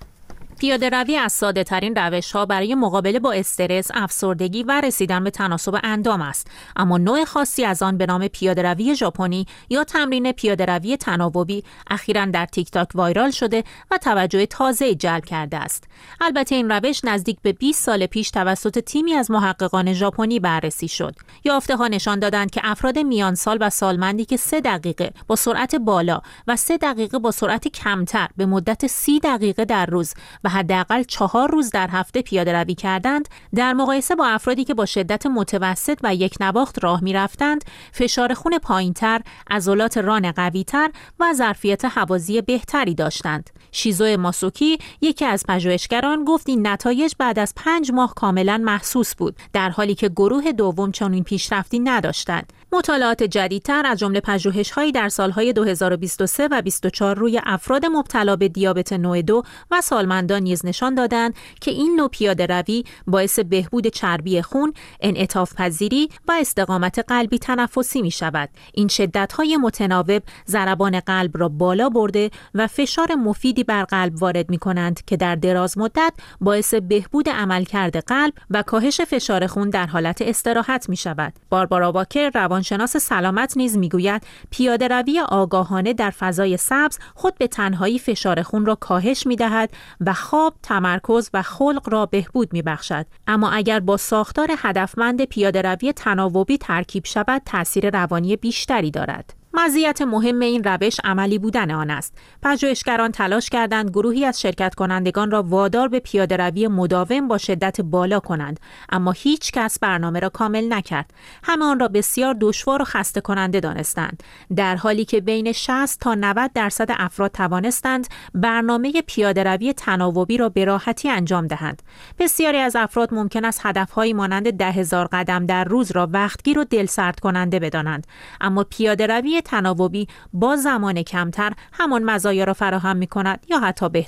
D: پیاده روی از ساده ترین روش ها برای مقابله با استرس، افسردگی و رسیدن به تناسب اندام است، اما نوع خاصی از آن به نام پیاده روی ژاپنی یا تمرین پیاده روی تناوبی اخیراً در تیک تاک وایرال شده و توجه تازه‌ای جلب کرده است. البته این روش نزدیک به 20 سال پیش توسط تیمی از محققان ژاپنی بررسی شد. یافته‌ها نشان دادند که افراد میان سال و سالمندی که 3 دقیقه با سرعت بالا و 3 دقیقه با سرعت کمتر به مدت 30 دقیقه در روز و حداقل 4 روز در هفته پیاده روی کردند، در مقایسه با افرادی که با شدت متوسط و یک نواخت راه می رفتند، فشار خون پایین‌تر، عضلات ران قوی‌تر و ظرفیت هوازی بهتری داشتند. شیزو ماسوکی، یکی از پژوهشگران، گفت این نتایج بعد از 5 ماه کاملا محسوس بود، در حالی که گروه دوم چنین پیشرفتی نداشتند. مطالعات جدیدتر از جمله پژوهش‌هایی در سالهای 2023 و 24 روی افراد مبتلا به دیابت نوع 2 و سالمندان نیز نشان دادند که این نوع پیاده روی باعث بهبود چربی خون، انعطاف پذیری و استقامت قلبی تنفسی می شود. این شدت‌های متناوب ضربان قلب را بالا برده و فشار مفیدی بر قلب وارد می کنند که در دراز مدت باعث بهبود عملکرد قلب و کاهش فشار خون در حالت استراحت می شود. باربارا واکر، روانشناس سلامت، نیز می گوید پیاده روی آگاهانه در فضای سبز خود به تنهایی فشار خون را کاهش می دهد و خواب، تمرکز و خلق را بهبود می بخشد. اما اگر با ساختار هدفمند پیاده روی تناوبی ترکیب شود، تأثیر روانی بیشتری دارد. مزیت مهم این روش عملی بودن آن است. پژوهشگران تلاش کردند گروهی از شرکت کنندگان را وادار به پیاده روی مداوم با شدت بالا کنند، اما هیچ کس برنامه را کامل نکرد. همه آن را بسیار دشوار و خسته کننده دانستند، در حالی که بین 60 تا 90% افراد توانستند برنامه پیاده روی تناوبی را به راحتی انجام دهند. بسیاری از افراد ممکن است هدفهایی مانند 10,000 قدم در روز را وقتگیر و دلسرد کننده بدانند، اما پیاده روی تناوبی با زمان کمتر همان مزایا را فراهم می کند یا حتی بهتر.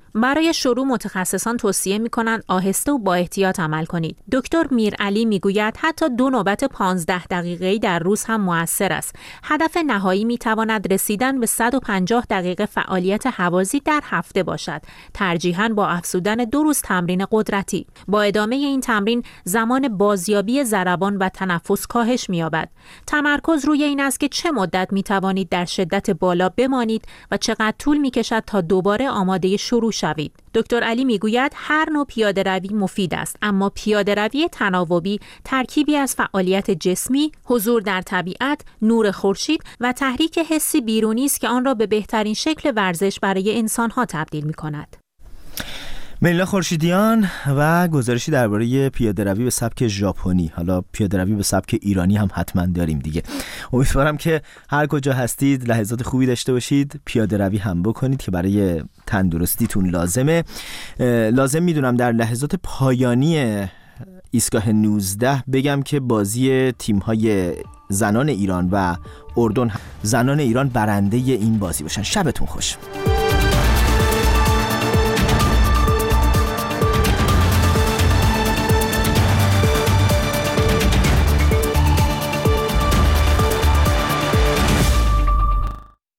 D: برای شروع متخصصان توصیه می‌کنند آهسته و با احتیاط عمل کنید. دکتر میرعلی میگوید حتی 2 نوبت 15 دقیقه‌ای در روز هم مؤثر است. هدف نهایی می‌تواند رسیدن به 150 دقیقه فعالیت هوازی در هفته باشد، ترجیحاً با افزودن 2 روز تمرین قدرتی. با ادامه این تمرین زمان بازیابی ضربان و تنفس کاهش می‌یابد. تمرکز روی این است که چه مدت می‌توانید در شدت بالا بمانید و چقدر طول می‌کشد تا دوباره آماده شروع شوید. دکتر علی میگوید هر نوع پیاده‌روی مفید است، اما پیاده‌روی تناوبی ترکیبی از فعالیت جسمی، حضور در طبیعت، نور خورشید و تحریک حسی بیرونی است که آن را به بهترین شکل ورزش برای انسان‌ها تبدیل می‌کند.
B: ملینا خورشیدیان و گزارشی درباره پیاده‌روی به سبک ژاپنی. حالا پیاده‌روی به سبک ایرانی هم حتما داریم دیگه. امیدوارم که هر کجا هستید لحظات خوبی داشته باشید، پیاده‌روی هم بکنید که برای تندرستیتون لازمه. لازم میدونم در لحظات پایانی ایستگاه 19 بگم که بازی تیم‌های زنان ایران و اردن، زنان ایران برنده این بازی باشن. شبتون خوش.